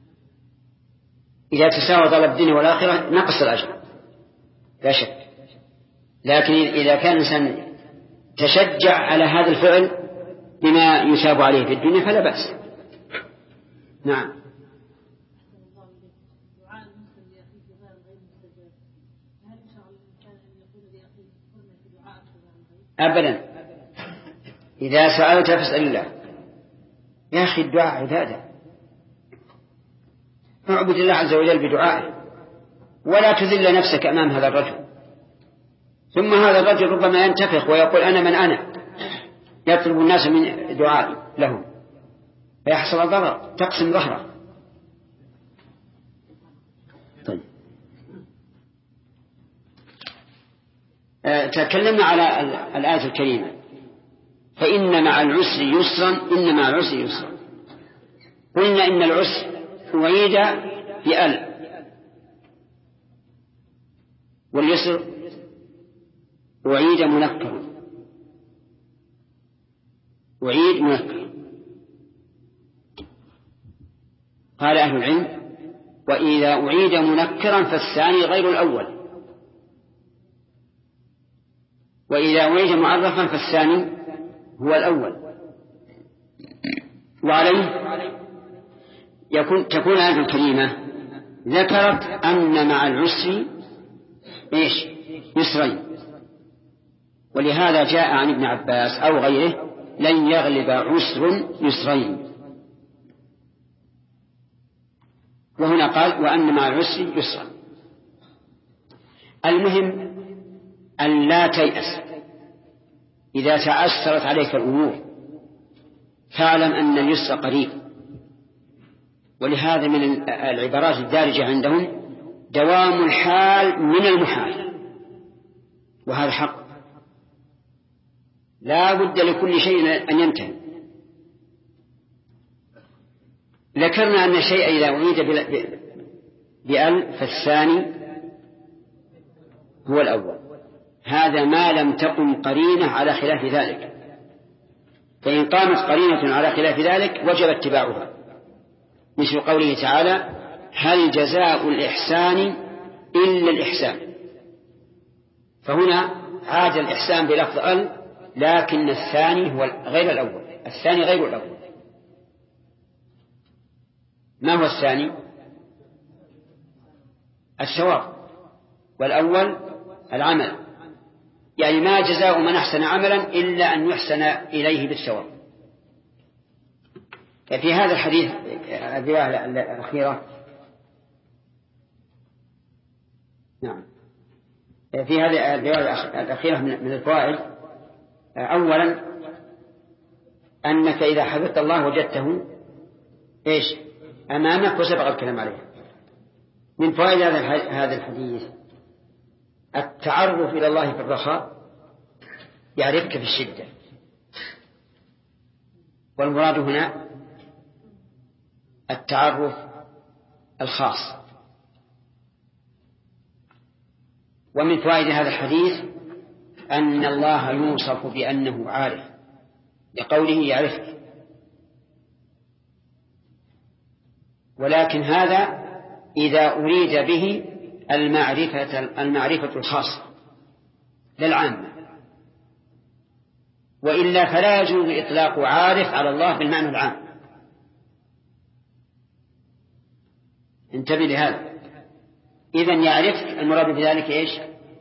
إذا تساوى طلب الدنيا والآخرة نقص الأجر لا شك، لكن إذا كان الإنسان تشجع على هذا الفعل بما يثاب عليه في الدنيا فلا بأس. نعم. أبدا، إذا سألت فاسأل الله. يا أخي الدعاء عبادة، اعبد الله عز وجل بدعائه، ولا تذل نفسك أمام هذا الرجل. ثم هذا الرجل ربما ينتفخ ويقول أنا من أنا، يطلب الناس من دعائي لهم فيحصل الضرر، تقسم ظهره. طيب. تكلمنا على الآية الكريمة فإن مع العسر يسرا، إن مع العسر يسرا. قلنا إن العسر أعيد بأل، واليسر أعيد منكرا، أعيد منكرا. قال أهل العلم وإذا أعيد منكرا فالثاني غير الأول، وإذا أعيد معرفا فالثاني هو الأول. وعليه تكون الآية الكريمة ذكرت أن مع العسر يسرين، ولهذا جاء عن ابن عباس أو غيره لن يغلب عسر يسرين، وهنا قال وأن مع العسر يسرا. المهم أن لا تيأس إذا تأثرت عليك الأمور، فاعلم أن اليسر قريب. ولهذا من العبارات الدارجة عندهم دوام الحال من المحال، وهذا حق، لا بد لكل شيء أن ينتهي. ذكرنا أن الشيء إذا أعيد بأل فالثاني هو الأول، هذا ما لم تقم قرينة على خلاف ذلك، فإن قامت قرينة على خلاف ذلك وجب اتباعها، مثل قوله تعالى هل جزاء الإحسان إلا الإحسان، فهنا عاد الإحسان بلفظ أل، لكن الثاني هو غير الأول، الثاني غير الأول. ما هو الثاني؟ الثواب، والأول العمل، يعني ما جزاء من أحسن عملا إلا أن يحسن إليه بالثواب. في هذا الحديث الرواية الأخيرة، نعم، في هذه الرواية الأخيرة من الفوائد، أولا أنك إذا حفظت الله وجدته أمامك وسبق الكلام عليه. من فوائد هذا الحديث التعرف إلى الله في الرخاء يعرفك في الشدة، والمراد هنا التعرف الخاص. ومن فوائد هذا الحديث أن الله يوصف بأنه عارف، لقوله يعرفك. ولكن هذا إذا أريد به المعرفة الخاصة للعامة، وإلا فلا يجوز إطلاق عارف على الله بالمعنى العام. انتبه لهذا. إذن يعرف المراد بذلك إيش؟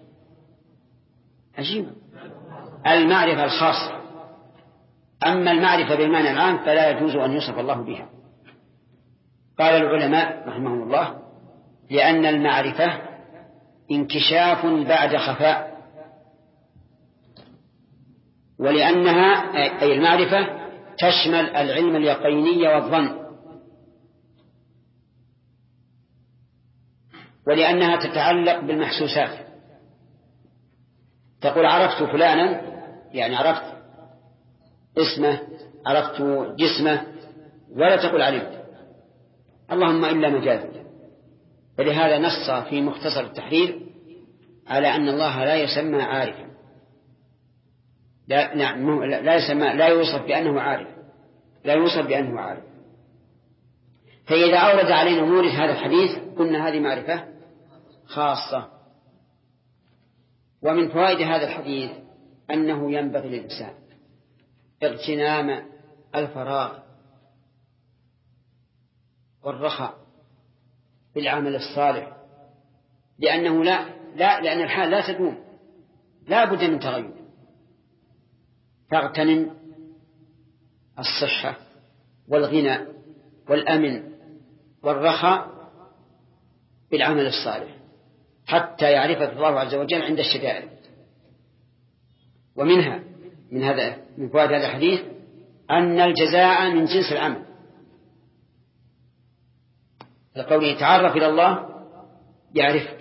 عجيب، المعرفة الخاصة. أما المعرفة بالمعنى العام فلا يجوز أن يوصف الله بها. قال العلماء رحمهم الله: لأن المعرفة انكشاف بعد خفاء، ولأنها أي المعرفة تشمل العلم اليقيني والظن، ولأنها تتعلق بالمحسوسات. تقول عرفت فلانا، يعني عرفت اسمه، عرفت جسمه، ولا تقول علمت، اللهم إلا مجازا. فلهذا نص في مختصر التحرير على أن الله لا يسمى عارفا، لا يوصف بأنه عارف، لا يوصف بأنه عارف. فإذا أورد علينا مورد هذا الحديث قلنا هذه معرفة خاصة. ومن فوائد هذا الحديث أنه ينبغي للإنسان اغتنام الفراغ والرخاء بالعمل الصالح، لأنه لأن الحال لا تدوم، لا بد من تغير. فاغتنم الصحة والغنى والأمن والرخاء بالعمل الصالح حتى يعرفك الله عز وجل عند الشدائد. ومنها من فوائد هذا الحديث أن الجزاء من جنس العمل، لقوله تعرف إلى الله يعرفك.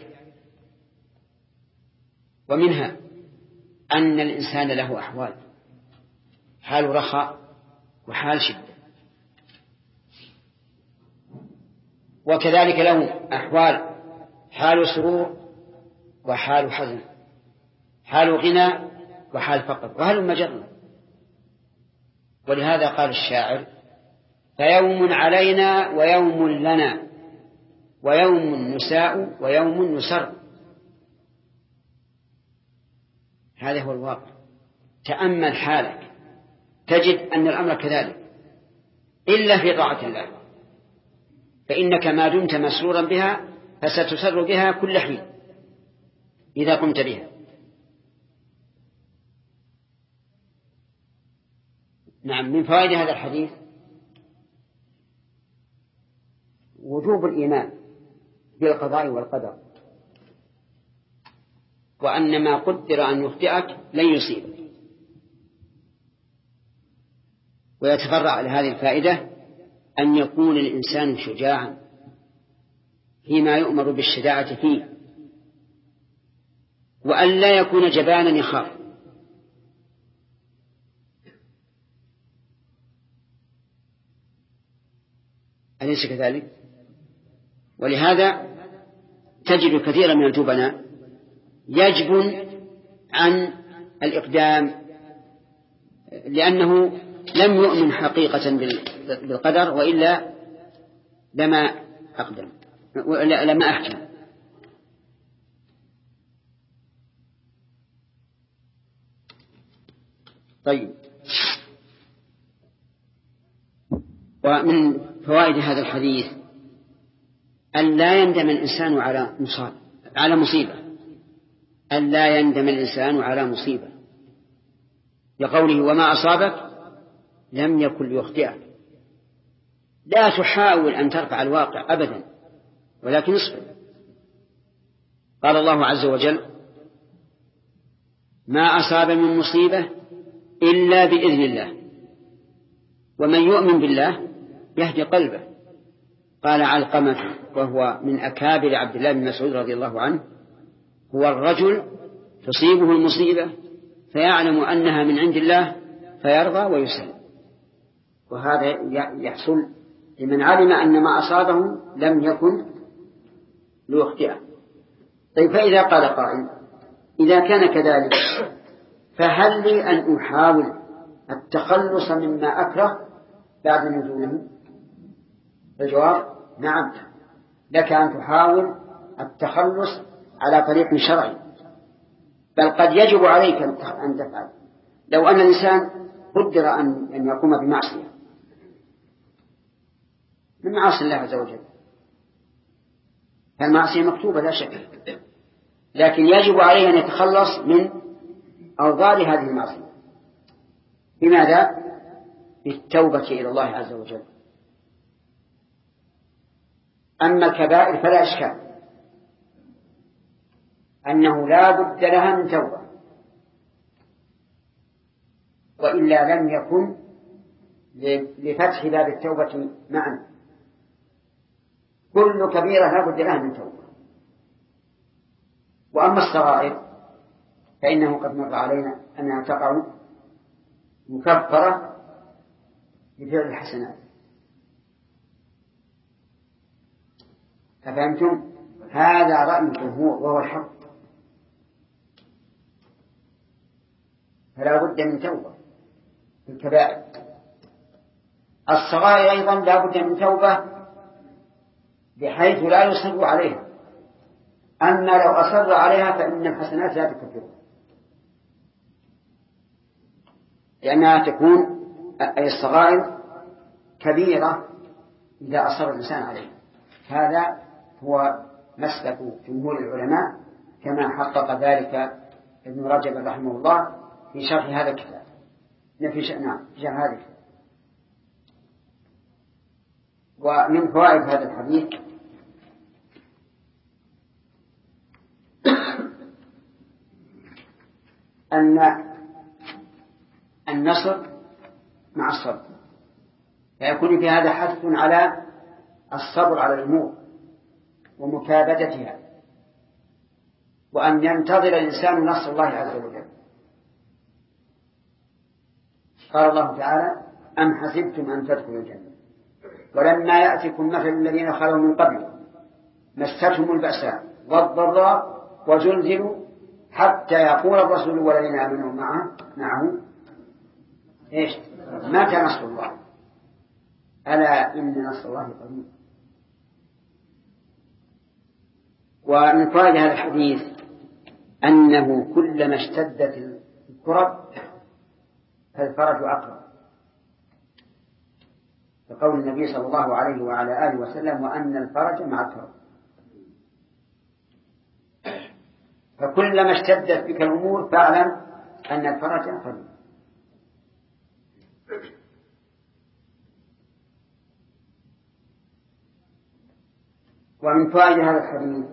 ومنها أن الإنسان له أحوال، حال رخاء وحال شدة، وكذلك له أحوال، حال سرور وحال حزن، حال غنى وحال فقر، وهل مجرنا. ولهذا قال الشاعر: فيوم علينا ويوم لنا، ويوم نساء ويوم نسر. هذا هو الواقع. تأمل حالك تجد أن الأمر كذلك، إلا في طاعة الله، فإنك ما دمت مسرورا بها فستسر بها كل حين إذا قمت بها. نعم. من فوائد هذا الحديث وجوب الإيمان بالقضاء والقدر، وأن ما قدر أن يخطئك لن يصيبك. ويتفرع لهذه الفائدة أن يكون الإنسان شجاعا فيما يؤمر بالشجاعة فيه، وأن لا يكون جبانا يخاف. أليس كذلك؟ ولهذا تجد كثيرا من الجبناء يجبن عن الإقدام لأنه لم يؤمن حقيقة بالقدر، وإلا لما أقدم لما أحكم. طيب. ومن فوائد هذا الحديث أن لا يندم الإنسان على مصيبة، أن لا يندم الإنسان على مصيبة، لقوله وما أصابك لم يكن ليخطئك. لا تحاول أن ترفع الواقع أبدا، ولكن اصبر. قال الله عز وجل ما أصاب من مصيبة إلا بإذن الله، ومن يؤمن بالله يهدي قلبه. قال علقمة وهو من أكابر عبد الله بن مسعود رضي الله عنه: هو الرجل تصيبه المصيبة فيعلم أنها من عند الله فيرضى ويسلم. وهذا يحصل لمن علم أن ما أصابه لم يكن ليخطئه. طيب، فإذا قال قائل إذا كان كذلك فهل لي أن أحاول التخلص مما أكره بعد نزوله؟ الجواب نعم، لك أن تحاول التخلص على طريق شرعي، بل قد يجب عليك أن تفعل. لو أن الإنسان قدر أن يقوم بمعصية من معاصي الله عز وجل، فالمعصية مكتوبة لا شك، لكن يجب عليه أن يتخلص من أوضار هذه المعصية. بماذا؟ بالتوبة إلى الله عز وجل. أما الكبائر فلا إشكال أنه لا بد لها من توبة، وإلا لم يكن لفتح باب التوبة معا. كل كبيرة لا بد لها من توبة. وأما الصغائر فإنه قد مر علينا أنها تقع مكفرة بفعل الحسنات. أفهمتم؟ هذا رأي الجمهور وهو الحق، فلا بد من توبة في الكبائر. الصغائر أيضا لا بد من توبة بحيث لا يصر عليها، أما لو أصر عليها فإن الحسنات لا تكفرها، لأنها تكون أي الصغائر كبيرة إذا أصر الإنسان عليها. هذا هو مسلك جمهور العلماء كما حقق ذلك ابن رجب رحمه الله في شرح هذا الكتاب. في شرح هذا الكتاب. ومن فوائد هذا الحديث أن النصر مع الصبر، فيكون في هذا حث على الصبر على الأمور ومكابدتها، وأن ينتظر الإنسان نصر الله عز وجل. قال الله تعالى: أم حسبتم أن تدخلوا الجنة ولما يأتكم مثل الذين خلوا من قبلكم مستهم البأساء والضراء وزلزلوا حتى يقول الرسول والذين آمنوا معه إيش؟ متى نصر الله؟ ألا إن نصر الله قريب. ومن فوائد هذا الحديث أنه كلما اشتدت الكرب فالفرج أقرب، فقول النبي صلى الله عليه وعلى آله وسلم: وأن الفرج مع الكرب. فكلما اشتدت بك الأمور فاعلم أن الفرج قريب. ومن فوائد هذا الحديث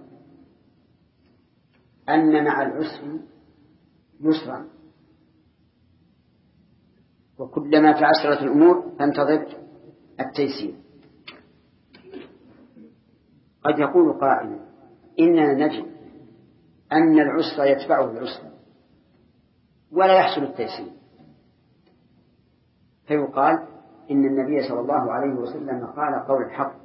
أن مع العسر يسرا، وكلما تعسرت الأمور فانتظر التيسير. قد يقول قائل: إننا نجد أن العسر يتبعه العسر ولا يحصل التيسير، فيقال إن النبي صلى الله عليه وسلم قال قول الحق،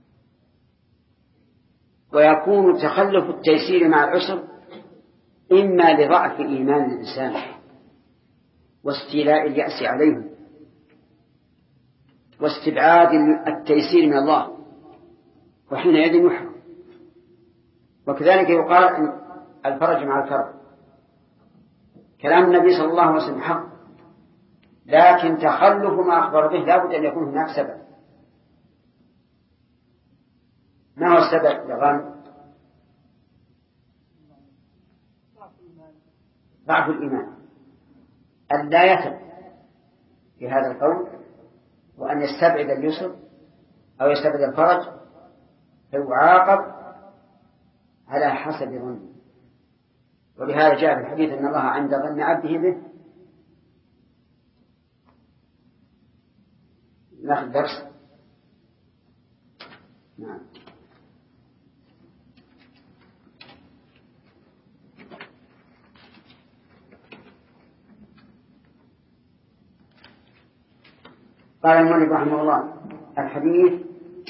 ويكون تخلف التيسير مع العسر إما لضعف إيمان الإنسان واستيلاء اليأس عليه واستبعاد التيسير من الله، وحينئذ يحرم. وكذلك يقال أن الفرج مع الكرب. كلام النبي صلى الله عليه وسلم حق، لكن تخلف ما أخبر به لا بد أن يكون هناك سبب. ما هو السبب يا غانم؟ ضعف الإيمان، أن لا يثق في هذا القول، وأن يستبعد اليسر أو يستبعد الفرج، فيعاقب على حسب ظنه. ولهذا جاء في الحديث أن الله عند ظن عبده به. ناخذ درس. نعم. قال المؤلف رحمه الله: الحديث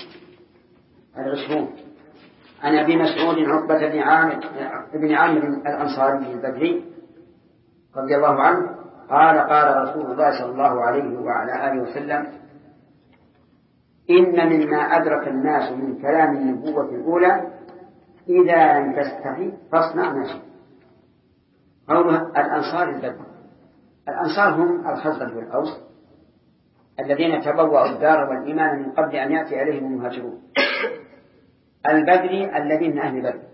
20 عن أبي مسعود عقبة بن عامر الأنصاري البدري رضي الله عنه قال: قال رسول الله صلى الله عليه وعلى آله وسلم: إن مما أدرك الناس من كلام النبوة الأولى إذا لم تستحي فاصنع ما شئت. قوله الأنصار البدر، الأنصار هم الخزرج والأوس الذين تبوأوا الدار والإيمان من قبل أن يأتي عليهم المهاجرون. البدر الذين من أهل بدر،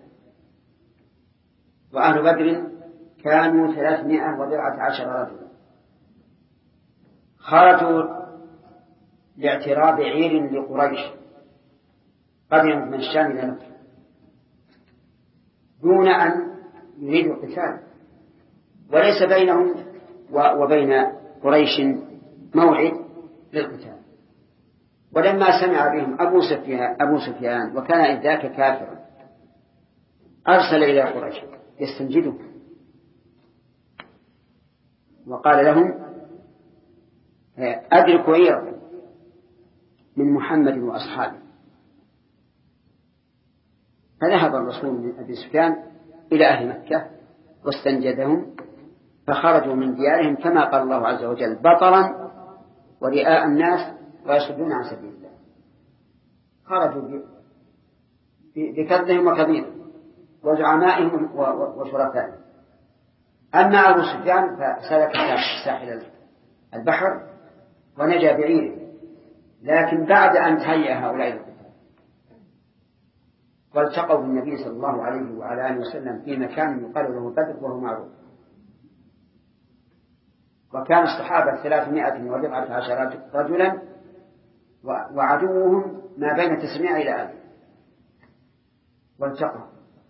وأهل بدر كانوا 314 رجلا، خرجوا لاعتراض عير لقريش قدمت من الشام إلى مكة دون أن يريدوا القتال، وليس بينهم وبين قريش موعد للقتال. ولما سمع بهم أبو سفيان وكان إذ ذاك كافرا أرسل إلى قريش يستنجدهم وقال لهم أدركوا عيركم من محمد وأصحابه. فذهب الرسول من أبي سفيان إلى أهل مكة واستنجدهم، فخرجوا من ديارهم كما قال الله عز وجل بطرا ورئاء الناس ويصدون عن سبيل الله. خرجوا بكذبهم وكبيرهم وزعمائهم وشركائهم. أما أبو سفيان فسلك ساحل البحر ونجا بعيره، لكن بعد أن تهيأ هؤلاء القتال والتقوا بالنبي صلى الله عليه وعلى آله وسلم في مكان يقال له بدر وهو معروف. وكان الصحابة 314 رجلا وعدوهم ما بين 900 إلى 1000 والتقوا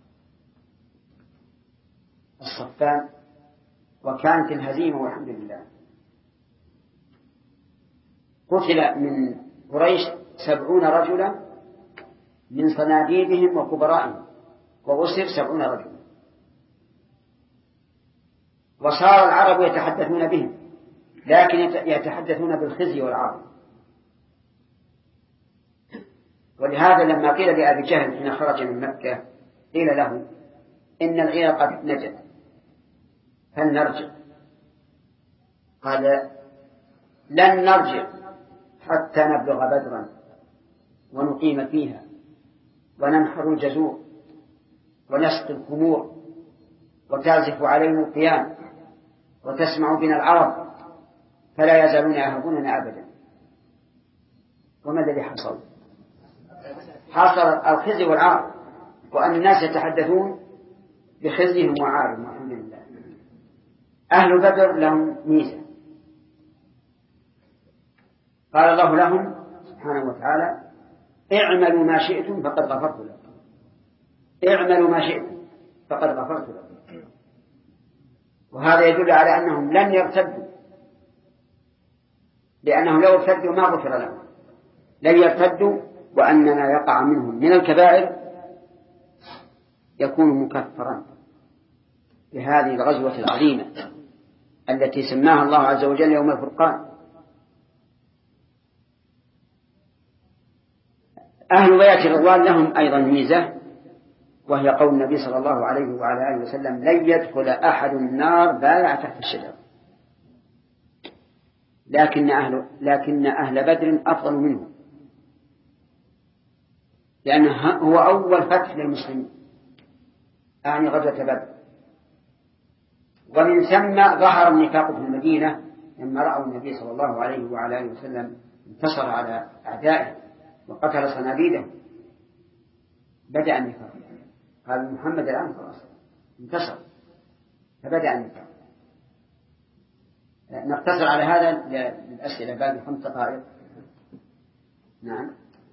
الصفان، وكانت الهزيمة والحمد لله. قتل من قريش 70 رجلا من صناديدهم وكبرائهم، وأسر 70 رجلا، وصار العرب يتحدثون بهم، لكن يتحدثون بالخزي والعار. ولهذا لما قيل لأبي جهل حين خرج من مكة قيل له إن العير قد نجت هل نرجع؟ قال لن نرجع حتى نبلغ بدرا ونقيم فيها وننحر الجزور ونسقي الخمور وتعزف علينا القيام وتسمع بنا العرب فلا يزالون يهبوننا أبدا. وما الذي حصل؟ حصل الخزي والعار، وأن الناس يتحدثون بخزيهم وعارهم والحمد لله. أهل بدر لهم ميزة، قال الله لهم سبحانه وتعالى اعملوا ما شئتم فقد غفرت لكم، اعملوا ما شئتم فقد غفرت لكم. وهذا يدل على أنهم لن يرتدوا، لأنهم لو ارتدوا ما غفر لهم، لن يرتدوا، وأن ما يقع منهم من الكبائر يكون مكفرا بهذه الغزوة العظيمة التي سماها الله عز وجل يوم الفرقان. أهل بيت الرضوان لهم أيضا ميزة، وهي قول النبي صلى الله عليه وعلى آله وسلم لن يدخل أحد النار بايع تحت الشجر، لكن أهل بدر أفضل منهم، لأنه هو أول فتح للمسلمين يعني غزوة بدر. ومن ثم ظهر النفاق في المدينة لما رأوا النبي صلى الله عليه وعلى آله وسلم انتصر على أعدائه وقتل صناديده، بدأ النفاق. قال محمد الآن خلاص انتصر، فبدأ النفاق. نقتصر على هذا للأسئلة باقي 5 دقائق. نعم.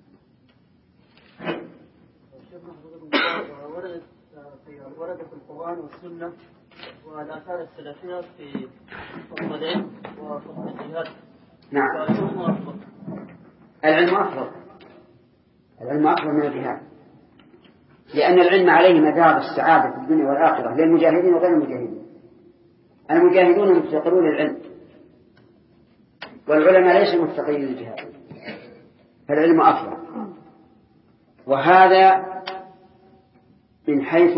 ورد في القرآن والسنة والآثار السلفية في فضل العلم وفضل الجهاد. نعم. العلم أفضل، العلم أفضل من الجهاد، لأن العلم عليه مدار السعادة في الدنيا والآخرة للمجاهدين وغير المجاهدين. المجاهدون مفتقرون للعلم، والعلماء ليسوا مفتقرين للجهاد، فالعلم أفضل. وهذا من حيث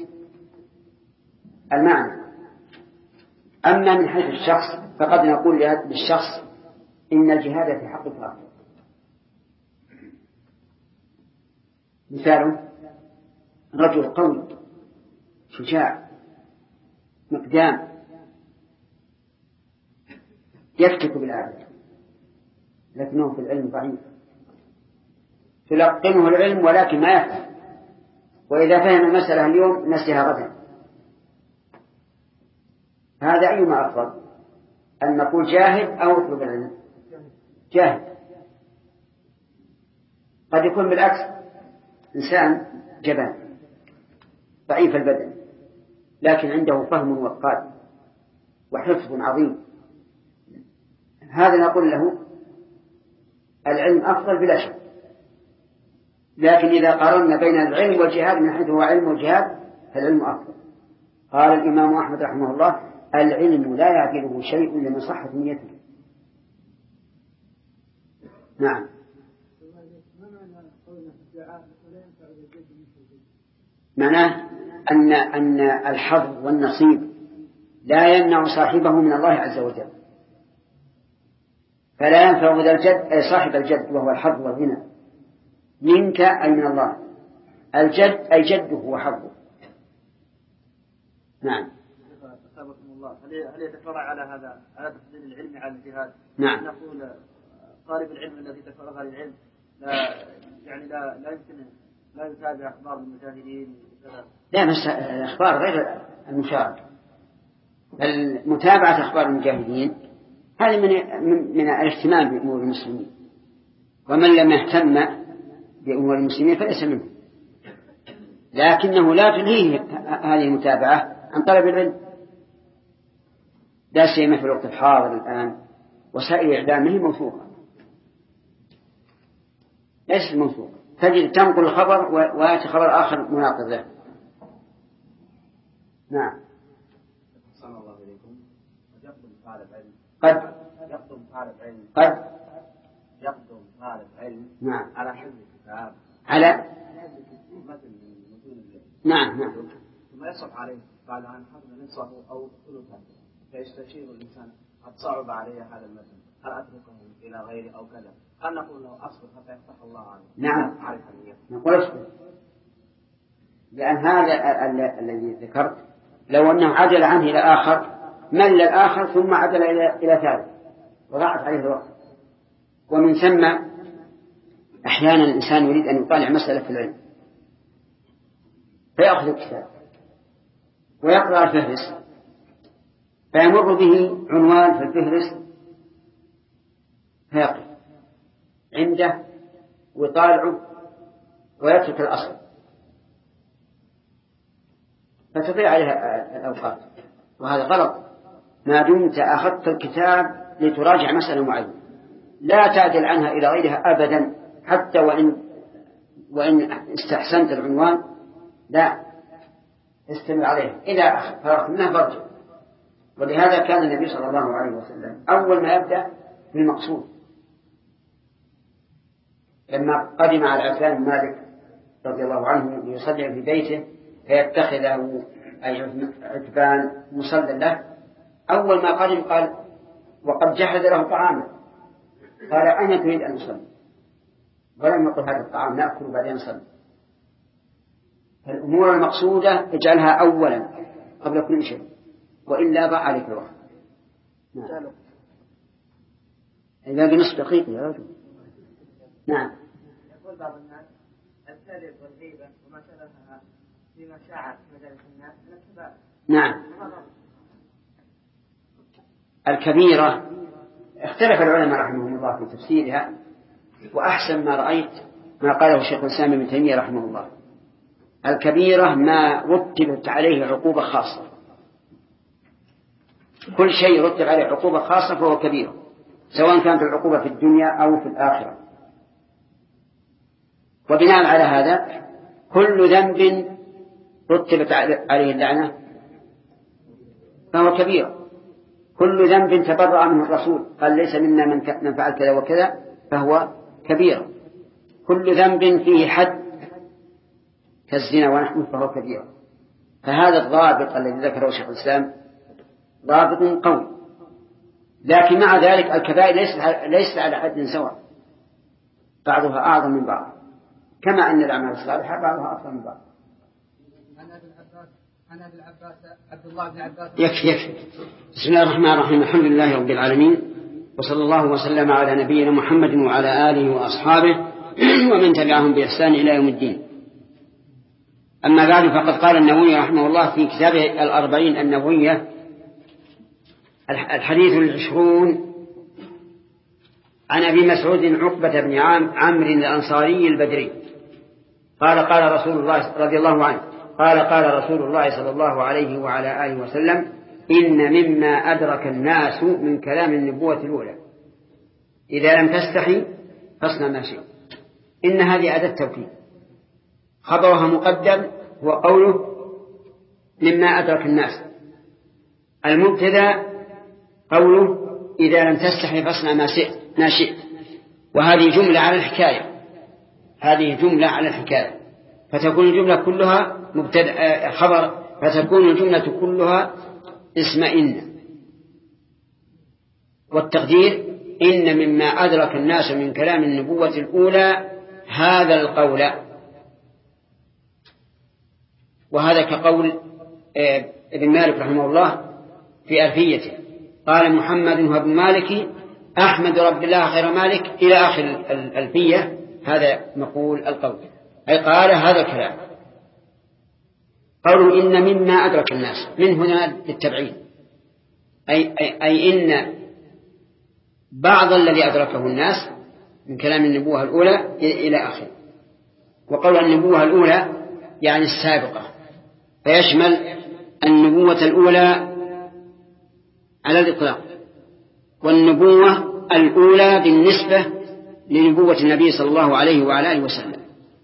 المعنى. أما من حيث الشخص فقد نقول للشخص إن الجهاد في حقك أفضل، مثاله رجل قوي شجاع مقدام يفتك بالآية لكنه في العلم ضعيف، تلقنه العلم ولكن ما يفهم، وإذا فهم المسألة اليوم نسيها غدا. هذا أيما أفضل، أن نقول جاهد أو اطلب العلم؟ جاهد. قد يكون بالعكس إنسان جبان ضعيف البدن لكن عنده فهم وقاد وحفظ عظيم، هذا نقول له العلم أفضل بلا شك. لكن إذا قارنا بين العلم والجهاد من حيث هو علم والجهاد فالعلم أفضل. قال الإمام أحمد رحمه الله العلم لا يعدله شيء لمن صحت نيته. نعم. معناه أن الحظ والنصيب لا يمنع صاحبه من الله عز وجل، فلا ينفع ذا الجد أي صاحب الجد وهو الحظ والغنى منك أي من الله، الجد أي جده وحظه. نعم. هل يتفرع على هذا على تفضيل العلم على الجهاد؟ نعم. نقول طالب العلم الذي تفرغ للعلم لا يمكن لا يتابع أخبار المجاهدين وكذا. لا بس الأخبار غير المشاركة، متابعة أخبار المجاهدين هذا من الاهتمام بأمور المسلمين، ومن لم يهتم بأمور المسلمين فليس منه، لكنه لا تلهيه هذه المتابعة عن طلب العلم، لا سيما في الوقت الحاضر الآن وسائل إعلامه موثوقة ليست موثوقة، تجد تنقل الخبر ويأتي خبر آخر مناقض له. نعم. صلى الله عليكم. يقدم طالب علم نعم. على حفظ الكتاب على نعم ثم يصعب عليه بعد أن حفظ نصه أو ثلثه فيستشير الإنسان قد صعب عليه هذا المتن هل أتركه إلى غيره أو كذا، هل نقول له أصبر حتى يفتح الله عليه؟ نعم نقول أصبر، لأن هذا الذي ذكرت لو أنه عدل عنه إلى آخر مل الآخر ثم عدل إلى ثالث وضاعت عليه الوقت. ومن ثم أحيانا الإنسان يريد أن يطالع مسألة في العلم فيأخذ الكتاب ويقرأ الفهرس فيمر به عنوان في الفهرس فيقف عنده ويطالعه ويترك الأصل فتضيع عليها الأوقات، وهذا غلط. ما دمت أخذت الكتاب لتراجع مسألة معينة لا تعدل عنها إلى غيرها أبدا، حتى وإن استحسنت العنوان لا استمر عليه إذا فرغت منه فارجع. ولهذا كان النبي صلى الله عليه وسلم أول ما يبدأ بالمقصود، لما قدم على عثمان بن مالك رضي الله عنه ليصلي في بيته فيتخذه عتبان مصلى له، أول ما قدم قال وقد جهز له طعاما، قال أين تريد أن نصلي؟ ولم يقل هذا الطعام نأكل وبعدين نصلي. فالأمور المقصودة اجعلها أولا قبل كل شيء وإلا ضاع عليك الوقت. نعم. إذا بنصف دقيقة يا رجل. نعم. يقول بعض الناس الكذب والغيبة وما شابهها فيما شاع في مجالس الناس من الكبائر. نعم. الكبيرة اختلف العلماء رحمهم الله في تفسيرها، وأحسن ما رأيت ما قاله الشيخ الإسلام ابن تيمية رحمه الله. الكبيرة ما رتبت عليه عقوبة خاصة، كل شيء رتب عليه عقوبة خاصة فهو كبير، سواء كانت العقوبة في الدنيا أو في الآخرة. وبناء على هذا كل ذنب رتبت عليه اللعنة فهو كبير، كل ذنب تبرأ منه الرسول قال ليس منا من فعل كذا وكذا فهو كبير، كل ذنب فيه حد كالزنا ونحوه فهو كبير. فهذا الضابط الذي ذكره شيخ الإسلام ضابط قوي، لكن مع ذلك الكبائر ليست على حد سواء، بعضها أعظم من بعض. كما أن الأعمال الصالحة بعضها أفضل من بعض. عن أبي العباس عبد الله بن عباس. يكفي. بسم الله الرحمن الرحيم. الحمد لله رب العالمين، وصلى الله وسلم على نبينا محمد وعلى آله وأصحابه ومن تبعهم بإحسان إلى يوم الدين. أما بعد، فقد قال النووي رحمه الله في كتابه 40 النووية الحديث 20 عن أبي مسعود عقبة بن عمرو الأنصاري البدري قال رسول الله رضي الله عنه قال رسول الله صلى الله عليه وعلى آله وسلم: إن مما أدرك الناس من كلام النبوة الأولى إذا لم تستحي فاصنع ما شئت. إن هذه أداة توكيد، خبرها مقدم هو قوله مما أدرك الناس. المبتدأ قوله إذا لم تستحي فاصنع ما شئت، وهذه جملة على الحكاية، فتكون الجملة كلها مبتدأ خبر، فتكون الجملة كلها اسم إن، والتقدير إن مما أدرك الناس من كلام النبوة الأولى هذا القول. وهذا كقول ابن مالك رحمه الله في ألفيته، قال محمد وابن مالك أحمد رب الله خير مالك إلى آخر الألفية. هذا مقول القول، أي قال هذا الكلام. قالوا إن مما أدرك الناس، من هنا للتبعيد، أي إن بعض الذي أدركه الناس من كلام النبوة الأولى إلى آخر. وقول النبوة الأولى يعني السابقة، فيشمل النبوة الأولى على الإطلاق، والنبوة الأولى بالنسبة لنبوة النبي صلى الله عليه وعلى آله وسلم.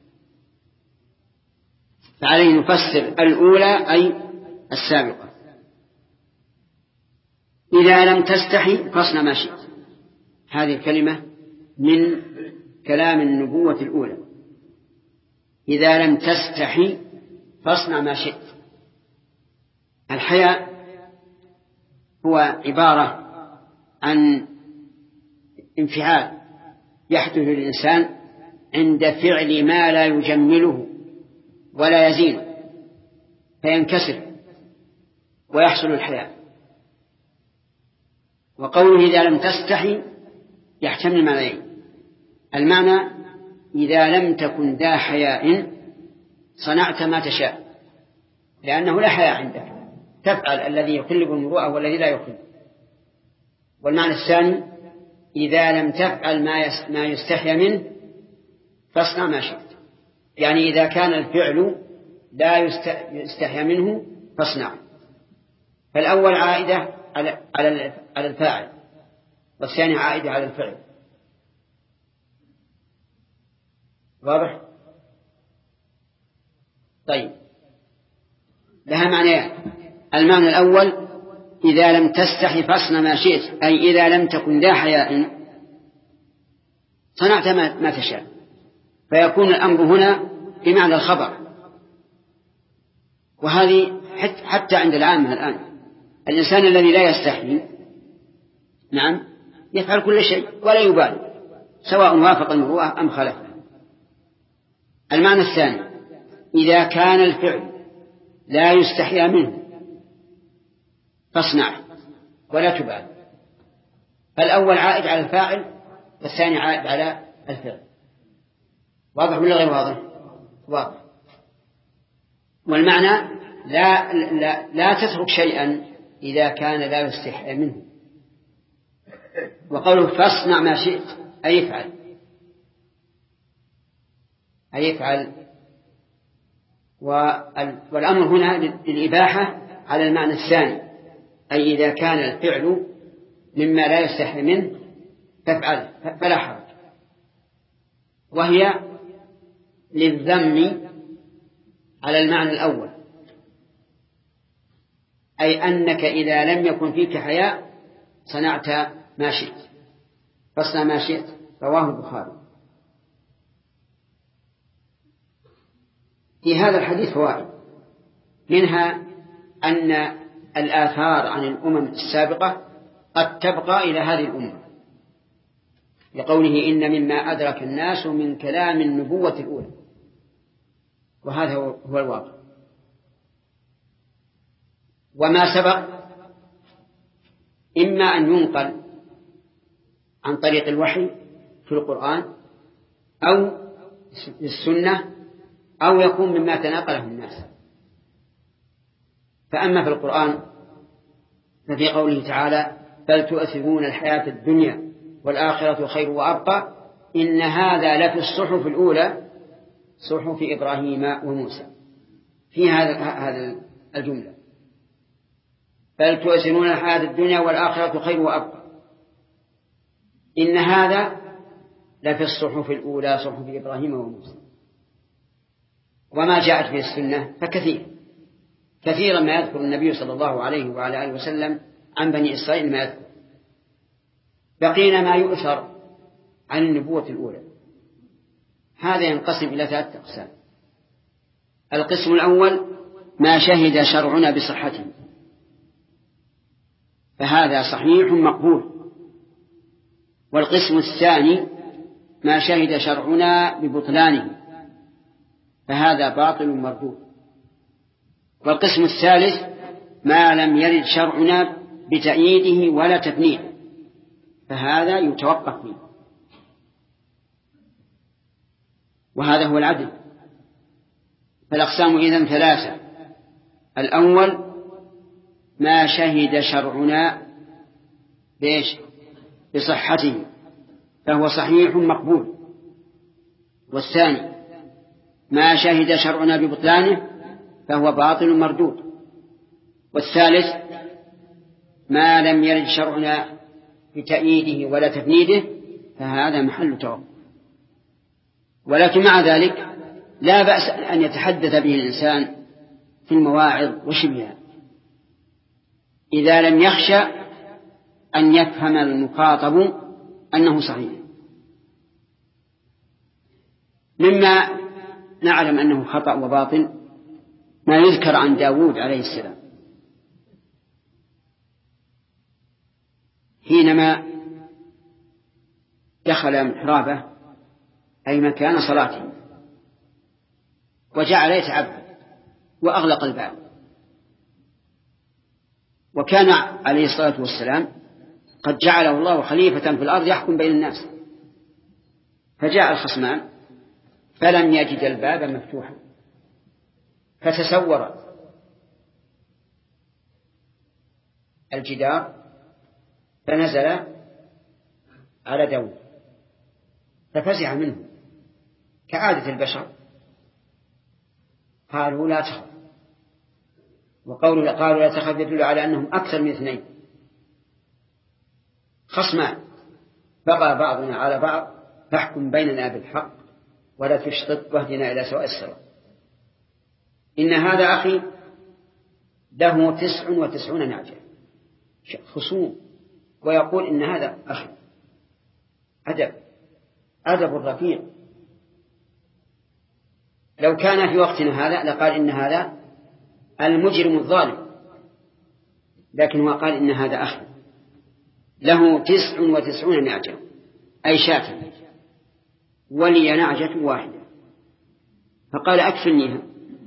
فعليه نفسر الأولى أي السابقة. إذا لم تستحي فاصنع ما شئت، هذه الكلمة من كلام النبوة الأولى. إذا لم تستحي فاصنع ما شئت. الحياء هو عبارة عن انفعال يحدث للإنسان عند فعل ما لا يجمله ولا يزين، فينكسر ويحصل الحياء. وقوله إذا لم تستحي يحتمل معنيين: المعنى إذا لم تكن ذا حياء صنعت ما تشاء، لأنه لا حياء عندك، تفعل الذي يخلب المروءة والذي لا يخلب. والمعنى الثاني إذا لم تفعل ما يستحي منه فاصنع ما شئت، يعني إذا كان الفعل لا يستحي منه فاصنع. فالأول عائدة على الفاعل، والثاني عائدة على الفعل. واضح؟ طيب، لها معنيان: المعنى الأول إذا لم تستحي فاصنع ما شئت، أي إذا لم تكن ذا حياء صنعت ما تشاء، فيكون الأمر هنا بمعنى الخبر. وهذه حتى عند العامة الآن، الإنسان الذي لا يستحي نعم يفعل كل شيء ولا يبالي، سواء وافق المروءة أم خالفها. المعنى الثاني إذا كان الفعل لا يستحيا منه فاصنع ولا تبالي. فالأول عائد على الفاعل والثاني عائد على الفعل. واضح ولا غير واضح؟ واضح. والمعنى لا تترك شيئا إذا كان لا يستحي منه. وقوله فاصنع ما شئت أي افعل. والأمر هنا للإباحة على المعنى الثاني، أي إذا كان الفعل مما لا يستحي منه فافعل فلا حرج. وهي للذم على المعنى الأول، أي أنك إذا لم يكن فيك حياء صنعت ما شئت، فاصنع ما شئت. رواه البخاري. في هذا الحديث فوائد، منها أن الآثار عن الأمم السابقة قد تبقى إلى هذه الأمة، لقوله إن مما أدرك الناس من كلام النبوة الأولى. وهذا هو الواقع. وما سبق إما أن ينقل عن طريق الوحي في القرآن أو السنة أو يكون مما تناقله الناس. فأما في القرآن ففي قوله تعالى بل تؤثرون الحياة الدنيا والآخرة خير وأبقى إن هذا لفي الصحف الأولى صحف إبراهيم وموسى. في هذا الجملة بل تؤثرون الحياة الدنيا والآخرة خير وأبقى إن هذا لفي الصحف الأولى صحف إبراهيم وموسى. وما جاءت به السنة كثيرا ما يذكر النبي صلى الله عليه وعلى آله وسلم عن بني إسرائيل ما يذكر. بقينا ما يؤثر عن النبوة الأولى. هذا ينقسم إلى 3 أقسام. القسم الأول ما شهد شرعنا بصحته فهذا صحيح مقبول. والقسم الثاني ما شهد شرعنا ببطلانه فهذا باطل مردود. والقسم الثالث ما لم يرد شرعنا بتأييده ولا تفنيده فهذا يتوقف فيه. وهذا هو العدل. فالأقسام إذن 3. الأول ما شهد شرعنا بصحته فهو صحيح مقبول. والثاني ما شهد شرعنا ببطلانه فهو باطل مردود. والثالث ما لم يرد شرعنا بتأييده ولا تفنيده فهذا محل توقف. ولكن مع ذلك لا بأس أن يتحدث به الإنسان في المواعظ وشبهها إذا لم يخشى أن يفهم المخاطب أنه صحيح. مما نعلم أنه خطأ وباطل ما يذكر عن داود عليه السلام حينما دخل محرابه أي مكان صلاته وجعل يتعبد وأغلق الباب. وكان عليه الصلاة والسلام قد جعله الله خليفة في الأرض يحكم بين الناس. فجاء الخصمان فلم يجد الباب مفتوحا فتسور الجدار فنزل على داود ففزع منه كعادة البشر. قالوا لا تخف. قالوا لا تخف يدل على أنهم أكثر من 2 خصمان بقى بعضنا على بعض فاحكم بيننا بالحق ولا تشطط واهدنا إلى سواء الصراط. إن هذا أخي له 99 نعجة خصوم ويقول إن هذا أخي. أدب الرفيق. لو كان في وقتنا هذا لقال إن هذا المجرم الظالم لكن هو قال إن هذا أخي له 99 نعجة أي شاة ولي نعجة واحدة فقال أكفلنيها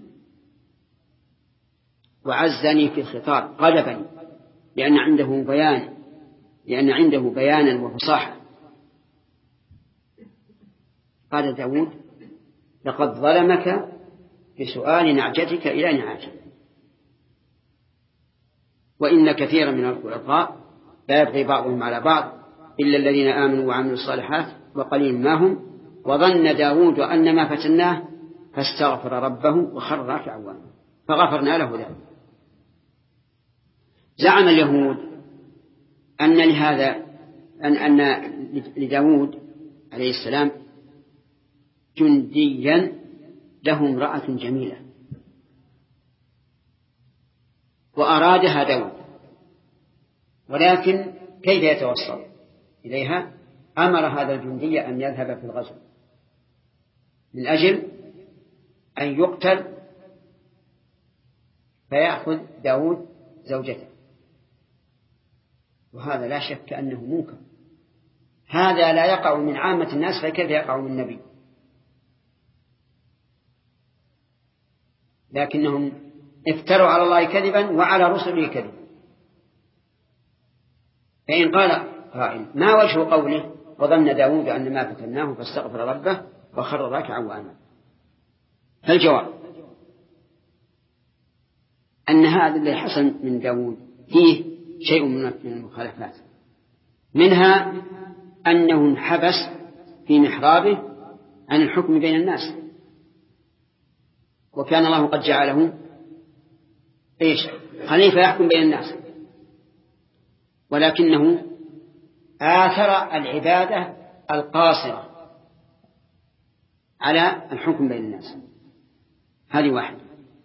وعزني في الخطاب غلبني لأن عنده بيانا وفصاحة. قال داود لقد ظلمك بسؤال نعجتك إلى نعاجه. وإن كثيرا من الخلطاء لا يبغي بعضهم على بعض إلا الذين آمنوا وعملوا الصالحات وقليل ما هم. وظن داود أن ما فتناه فاستغفر ربه وخر راكعا فغفرنا له ذلك. زعم اليهود أن لداود عليه السلام جنديا له امرأة جميلة وأرادها داود ولكن كيف يتوصل إليها؟ أمر هذا الجندي أن يذهب في الغزو من أجل أن يقتل فيأخذ داود زوجته. وهذا لا شك أنه منكر. هذا لا يقع من عامة الناس فكيف يقع من النبي؟ لكنهم افتروا على الله كذبا وعلى رسله كذبا. فإن قال قائل ما وجه قوله وظن داود أن ما فتناه فاستغفر ربه وخر راكعا وأناب؟ فالجواب أن هذا الذي حصل من داود فيه شيء من المخالفات، منها أنه انحبس في محرابه عن الحكم بين الناس، وكان الله قد جعله خليفة يحكم بين الناس، ولكنه آثر العبادة القاصرة على الحكم بين الناس. هذه واحدة.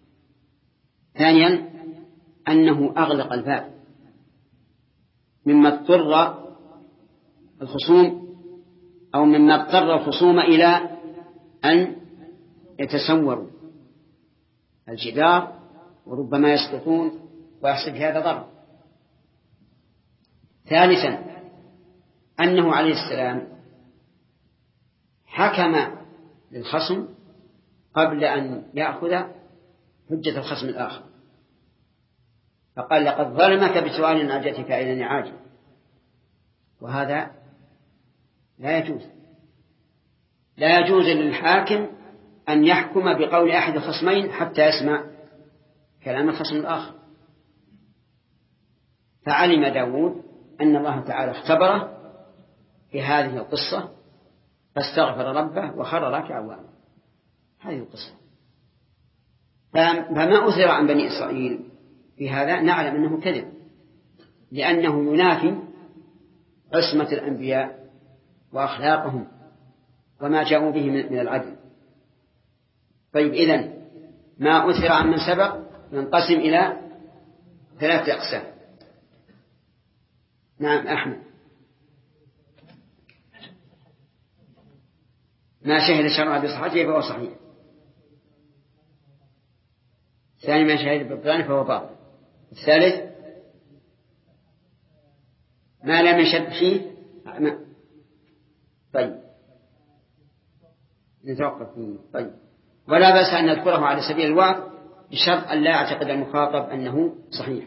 ثانيا أنه أغلق الباب مما اضطر الخصوم أو مما اضطر الخصوم إلى أن يتسوروا الجدار وربما يسقطون ويحصل هذا ضرر. ثالثا أنه عليه السلام حكم للخصم قبل أن يأخذ حجة الخصم الآخر، فقال لقد ظلمك بسؤال نعجتك إلى نعاجه، وهذا لا يجوز. لا يجوز للحاكم أن يحكم بقول أحد الخصمين حتى يسمع كلام الخصم الآخر. فعلم داود أن الله تعالى اختبره في هذه القصة فاستغفر ربه وخر راكعا وأناب. هذه القصة. فما أثر عن بني إسرائيل في هذا نعلم أنه كذب، لأنه ينافي عصمة الأنبياء وأخلاقهم وما جاءوا به من العدل. طيب إذن ما أثر عن من سبق ينقسم إلى 3 أقسام. نعم أحمد. ما شهد شرع بصحته فهو صحيح. الثاني ما شهد بالبطلان فهو باطل. الثالث ما لم يشد فيه طيب نتوقف فيه. طيب ولا بأس أن نذكره على سبيل الوعظ بشرط أن لا يعتقد المخاطب أنه صحيح.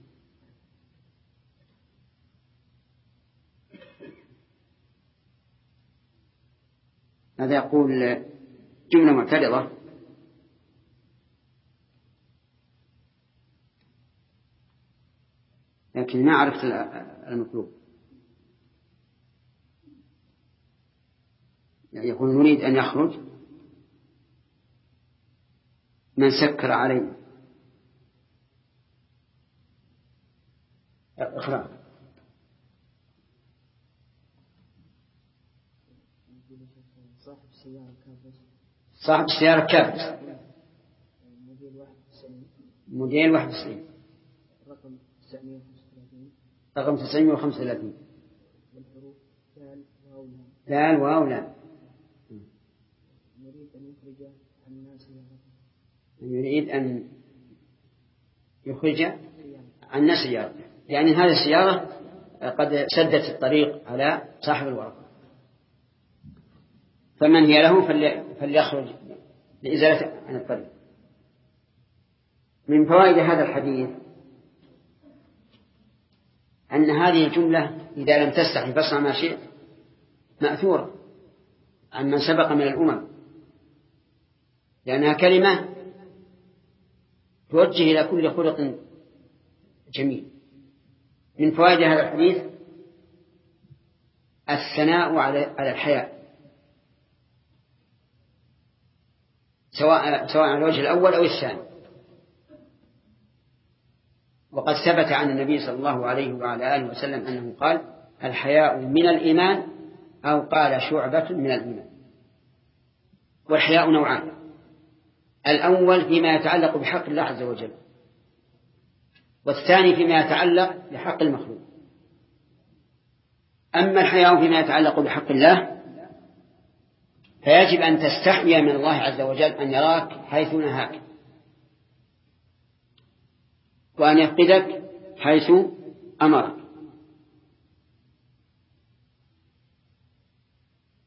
هذا يقول جملة معترضة: لكن ما عرفت المطلوب. يعني يقول نريد أن يخرج من سكر علينا. إخراج صاحب السيارة كابس موديل 91 رقم 935 دال واو لام. يريد أن يخرج عن سيارته، يعني هذه السيارة قد سدت الطريق على صاحب الورقة، فمن هي له فليخرج لإزالة عن الطريق. من فوائد هذا الحديث أن هذه الجملة إذا لم تستحي فاصنع ما شئت مأثورة عن من سبق من الأمم، لأنها كلمة توجه إلى كل خلق جميل. من فوائد هذا الحديث الثناء على الحياء، سواء على الوجه الأول أو الثاني. وقد ثبت عن النبي صلى الله عليه وعلى آله وسلم أنه قال: الحياء من الإيمان، أو قال شعبة من الإيمان. والحياء نوعان: الأول فيما يتعلق بحق الله عز وجل، والثاني فيما يتعلق بحق المخلوق. أما الحياء فيما يتعلق بحق الله فيجب أن تستحيا من الله عز وجل أن يراك حيث نهاك، وأن يفقدك حيث أمرك.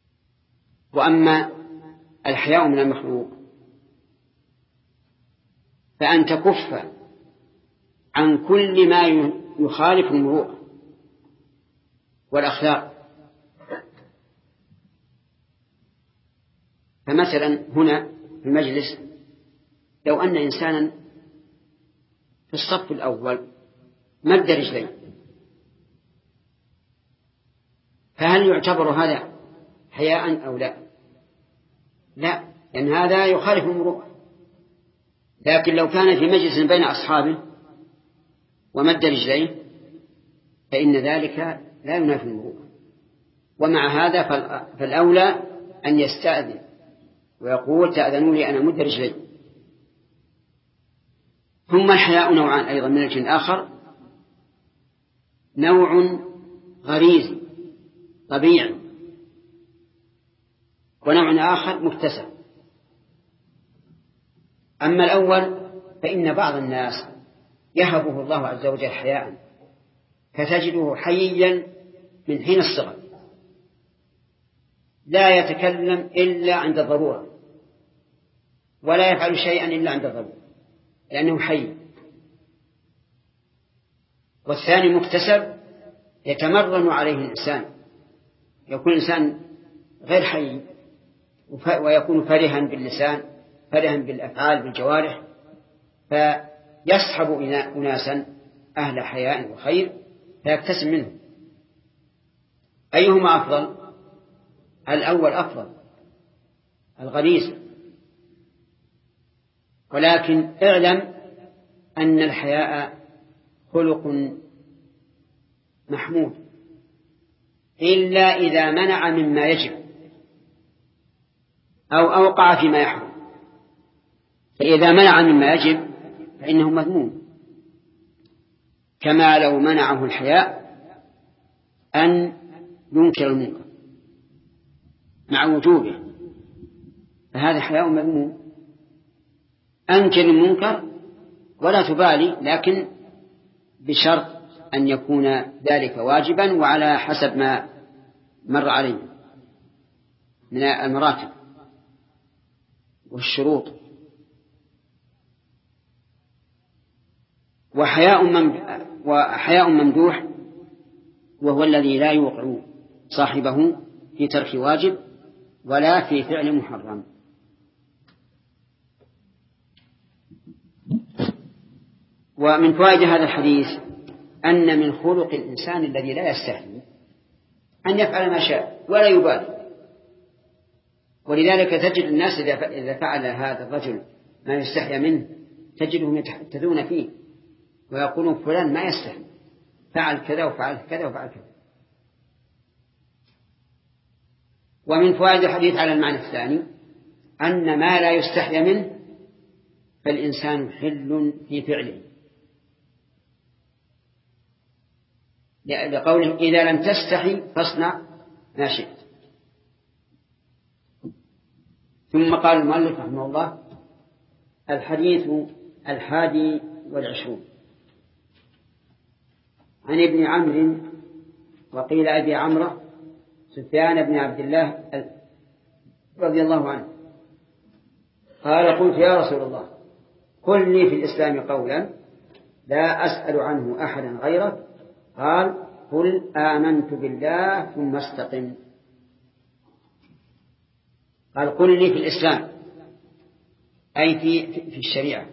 وأما الحياء من المخلوق فأن تكف عن كل ما يخالف المروءة والأخلاق. فمثلا هنا في المجلس لو أن إنسانا في الصف الأول مد رجليه، فهل يعتبر هذا حياء أو لا؟ لا، لأن هذا يخالف المروءة. لكن لو كان في مجلس بين أصحابه ومد رجليه فإن ذلك لا ينافي المروءة. ومع هذا فالأولى أن يستأذن ويقول تأذنوا لي أن أمد رجلي. ثم الحياء نوعان أيضا من الجن آخر، نوع غريزي طبيعي، ونوع آخر مكتسب. أما الأول فإن بعض الناس يهبه الله عز وجل حياء، فتجده حييا من حين الصغر، لا يتكلم إلا عند الضرورة، ولا يفعل شيئا إلا عند الضرورة لأنه حي. والثاني مكتسب يتمرن عليه الإنسان، يكون الإنسان غير حي ويكون فرحا باللسان، فرحا بالأفعال بالجوارح، فيصحب أناسا أهل حياء وخير فيكتسب منه. أيهما أفضل؟ الأول أفضل، الغريزة. ولكن اعلم أن الحياء خلق محمود إلا إذا منع مما يجب أو أوقع فيما يحرم. فإذا منع مما يجب فإنه مذموم، كما لو منعه الحياء أن ينكر المنكر مع وجوبه، فهذا حياء مذموم. أنكر المنكر ولا تبالي، لكن بشرط أن يكون ذلك واجبا وعلى حسب ما مر عليه من المراتب والشروط. وحياء ممدوح وهو الذي لا يوقع صاحبه في ترك واجب ولا في فعل محرم. ومن فوائد هذا الحديث أن من خلق الإنسان الذي لا يستحي أن يفعل ما شاء ولا يبالي. ولذلك تجد الناس إذا فعل هذا الرجل ما يستحي منه تجدهم يتحدثون فيه ويقولون فلان ما يستحي، فعل كذا وفعل كذا وفعل كذا. ومن فوائد الحديث على المعنى الثاني أن ما لا يستحي منه فالإنسان حل في فعله، لقوله إذا لم تستحي فاصنع ما شئت. ثم قال المؤلف رحمه الله: الحديث 21 عن ابن عمرو وقيل أبي عمرو سفيان بن عبد الله رضي الله عنه قال: قلت يا رسول الله قل لي في الإسلام قولا لا أسأل عنه أحدا غيرك. قال: قل آمنت بالله ثم استقم. قال: قل لي في الإسلام أي في الشريعة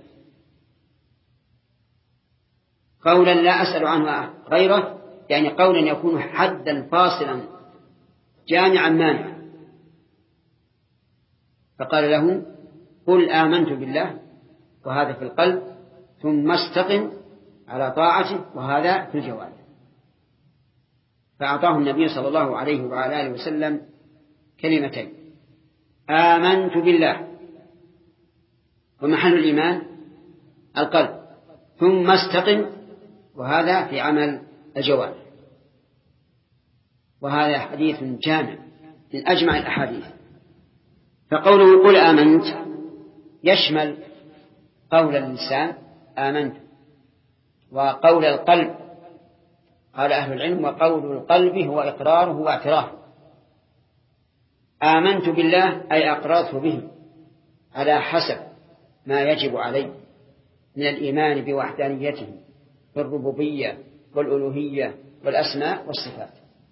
قولا لا أسأل عنه غيره، يعني قولا يكون حدا فاصلا جامعا مانعا. فقال له: قل آمنت بالله، وهذا في القلب، ثم استقم على طاعته، وهذا في الجوارح. فأعطاه النبي صلى الله عليه وعلى آله وسلم كلمتين: آمنت بالله، ومحل الإيمان القلب، ثم استقم، وهذا في عمل الجوارح. وهذا حديث جامع من أجمع الأحاديث. فقوله قل آمنت يشمل قول اللسان آمنت، وقول القلب. قال أهل العلم: وقول القلب هو إقراره واعترافه. آمنت بالله أي أقررت به على حسب ما يجب علي من الإيمان بوحدانيته في الربوبية والألوهية والأسماء والصفات.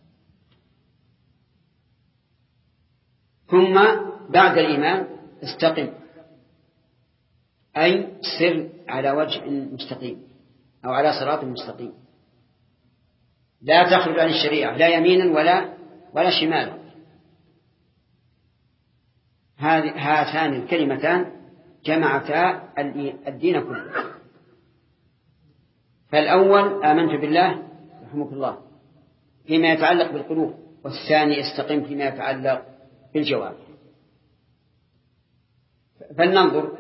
ثم بعد الإيمان استقم، أي سر على وجه مستقيم أو على صراط مستقيم، لا تخرج عن الشريعة لا يمينا ولا شمالا. هاتان الكلمتان جمعتا الدين كله. فالأول آمنت بالله رحمك الله فيما يتعلق بالقلوب، والثاني استقم فيما يتعلق بالجوارح. فلننظر.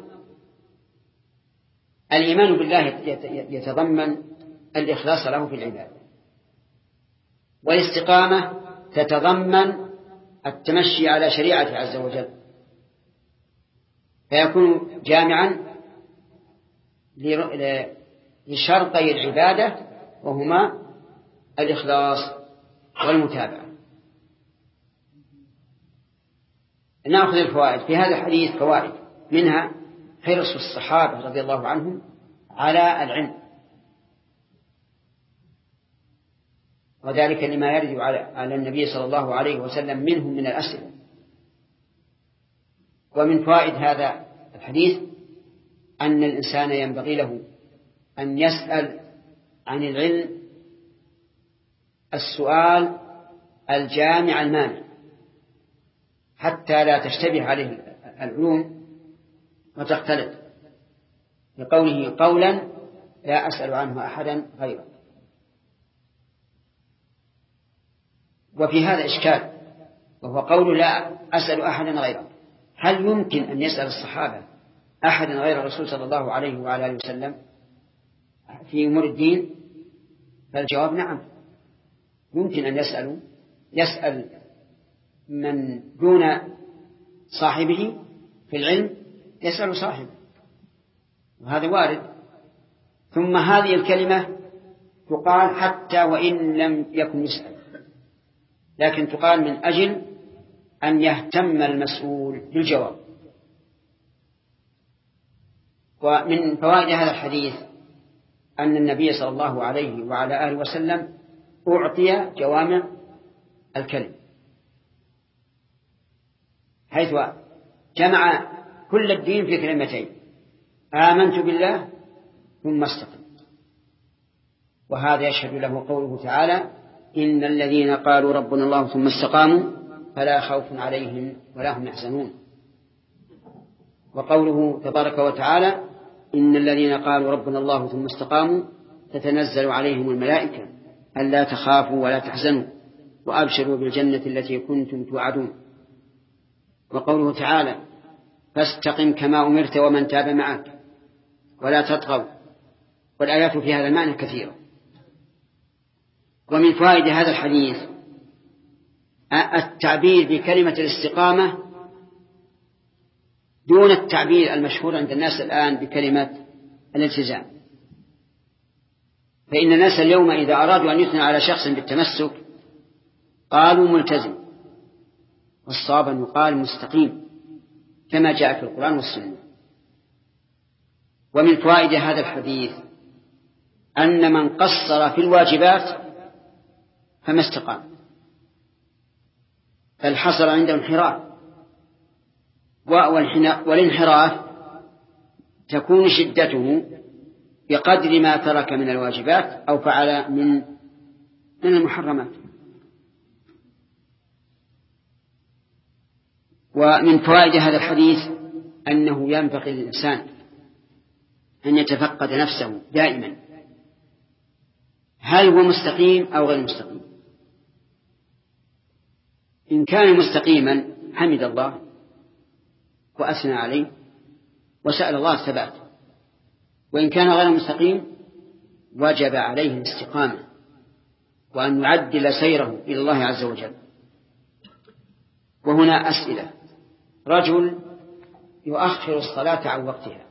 الإيمان بالله يتضمن الإخلاص له في العبادة، والاستقامة تتضمن التمشي على شريعته عز وجل، فيكون جامعا لشرطي العبادة وهما الإخلاص والمتابعة. نأخذ الفوائد في هذا الحديث. فوائد منها حرص الصحابة رضي الله عنهم على العلم، وذلك لما يرد على النبي صلى الله عليه وسلم منهم من الأسئلة. ومن فوائد هذا الحديث أن الإنسان ينبغي له أن يسأل عن العلم السؤال الجامع المانع، حتى لا تشتبه عليه العلوم وتختلط، لقوله قولا لا أسأل عنه أحدا غيره. وفي هذا إشكال، وهو قول لا أسأل أحدا غيره. هل يمكن أن يسأل الصحابة أحدا غير الرسول صلى الله عليه وعلى آله وسلم في أمور الدين؟ فالجواب نعم، يمكن أن يسأل من دون صاحبه في العلم، يسأل صاحبه، وهذا وارد. ثم هذه الكلمة تقال حتى وإن لم يكن يسأل، لكن تقال من أجل أن يهتم المسؤول بالجواب. ومن فوائد هذا الحديث أن النبي صلى الله عليه وعلى آله وسلم أعطي جوامع الكلم، حيث جمع كل الدين في كلمتين: آمنت بالله ثم استقم. وهذا يشهد له قوله تعالى: إن الذين قالوا ربنا الله ثم استقاموا فلا خوف عليهم ولا هم يحزنون. وقوله تبارك وتعالى: إن الذين قالوا ربنا الله ثم استقاموا تتنزل عليهم الملائكة ألا تخافوا ولا تحزنوا وأبشروا بالجنة التي كنتم توعدون. وقوله تعالى: فاستقم كما أمرت ومن تاب معك ولا تطغوا. والآيات في هذا المعنى كثيرة. ومن فوائد هذا الحديث التعبير بكلمة الاستقامة دون التعبير المشهور عند الناس الآن بكلمة الالتزام. فإن الناس اليوم إذا أرادوا أن يثنوا على شخص بالتمسك قالوا ملتزم، والصواب أن يقال مستقيم كما جاء في القرآن والسنة. ومن فوائد هذا الحديث أن من قصر في الواجبات فما استقام، بل حصل عنده انحراف. والانحراف تكون شدته بقدر ما ترك من الواجبات أو فعل من المحرمات. ومن فوائد هذا الحديث أنه ينبغي للإنسان أن يتفقد نفسه دائما، هل هو مستقيم أو غير مستقيم؟ إن كان مستقيما حمد الله وأثنى عليه وسأل الله الثبات، وإن كان غير مستقيم وجب عليه الاستقامة وأن يعدل سيره إلى الله عز وجل. وهنا أسئلة: رجل يؤخر الصلاة عن وقتها،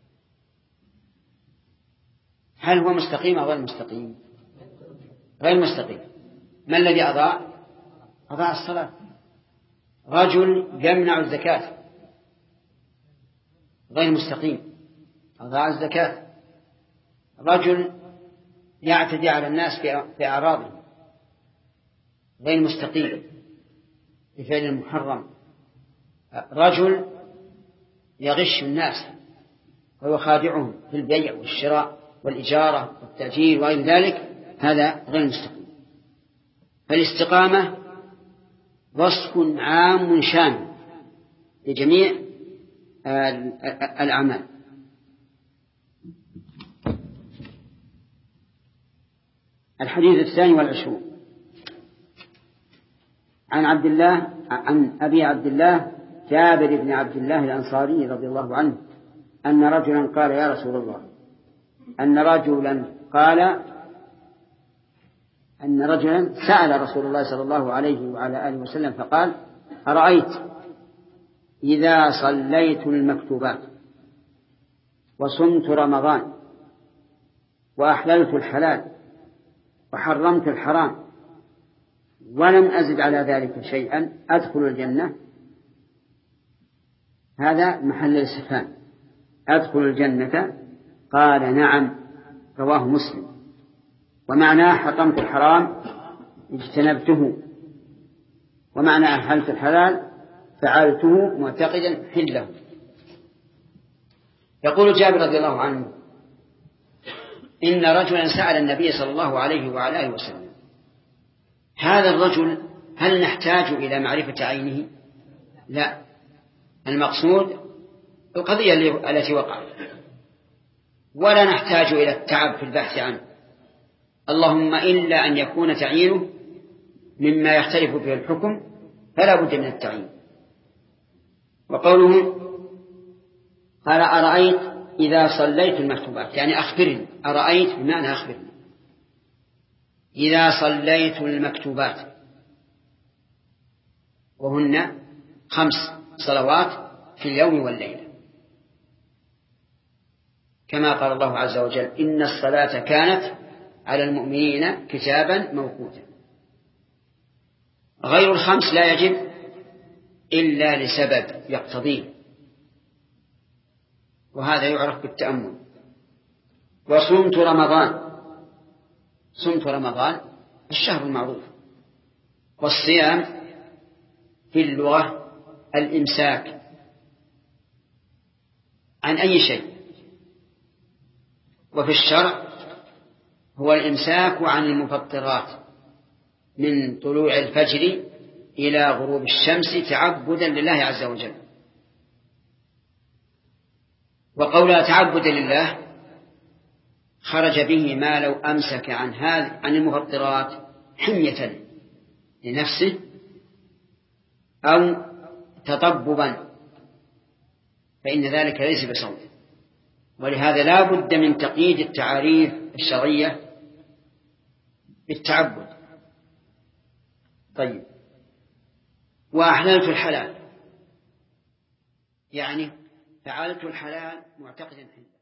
هل هو مستقيم أو غير مستقيم؟ غير مستقيم. ما الذي أضاع الصلاة. رجل يمنع الزكاة، غير مستقيم، أضاع الزكاة. رجل يعتدي على الناس في أعراضهم غير مستقيم بفعل المحرم، رجل يغش الناس وهو خادعهم في البيع والشراء والإجارة والتأجير وغير ذلك، هذا غير مستقيم. فالاستقامة وصف عام شامل لجميع الأعمال. الحديث 22 عن أبي عبد الله جابر بن عبد الله الأنصاري رضي الله عنه أن رجلا قال يا رسول الله أن رجلا سأل رسول الله صلى الله عليه وعلى آله وسلم فقال أرأيت إذا صليت المكتوبات وصمت رمضان وأحللت الحلال وحرمت الحرام ولم أزد على ذلك شيئا أدخل الجنة؟ هذا محل الاستفهام، أدخل الجنة؟ قال نعم، رواه مسلم. ومعناه حرمت الحرام اجتنبته، ومعنى أحللت الحلال فعلته معتقدا حله. يقول جابر رضي الله عنه إن رجلا سأل النبي صلى الله عليه وعلى آله وسلم. هذا الرجل هل نحتاج إلى معرفة عينه؟ لا، المقصود القضية التي وقعت، ولا نحتاج إلى التعب في البحث عنه، اللهم إلا أن يكون تعيينه مما يختلف فيه الحكم فلا بد من التعيين. وقوله قال أرأيت إذا صليت المكتوبات، يعني أخبرني، أرأيت بمعنى أخبرني. إذا صليت المكتوبات وهن 5 صلوات في اليوم والليلة، كما قال الله عز وجل إن الصلاة كانت على المؤمنين كتابا موقوتا. غير 5 لا يجب إلا لسبب يقتضيه، وهذا يعرف بالتأمل. وصمت رمضان، صمت رمضان الشهر المعروف، والصيام في اللغة الإمساك عن أي شيء، وفي الشرع هو الإمساك عن المفطرات من طلوع الفجر إلى غروب الشمس تعبدا لله عز وجل. وقولها تعبدا لله خرج به ما لو أمسك عن المفطرات حمية لنفسه أو تطببا، فإن ذلك ليس بصوم. ولهذا لا بد من تقييد التعاريف الشرعية بالتعبد. طيب، وأحللت الحلال يعني فعلت الحلال معتقدا حلا.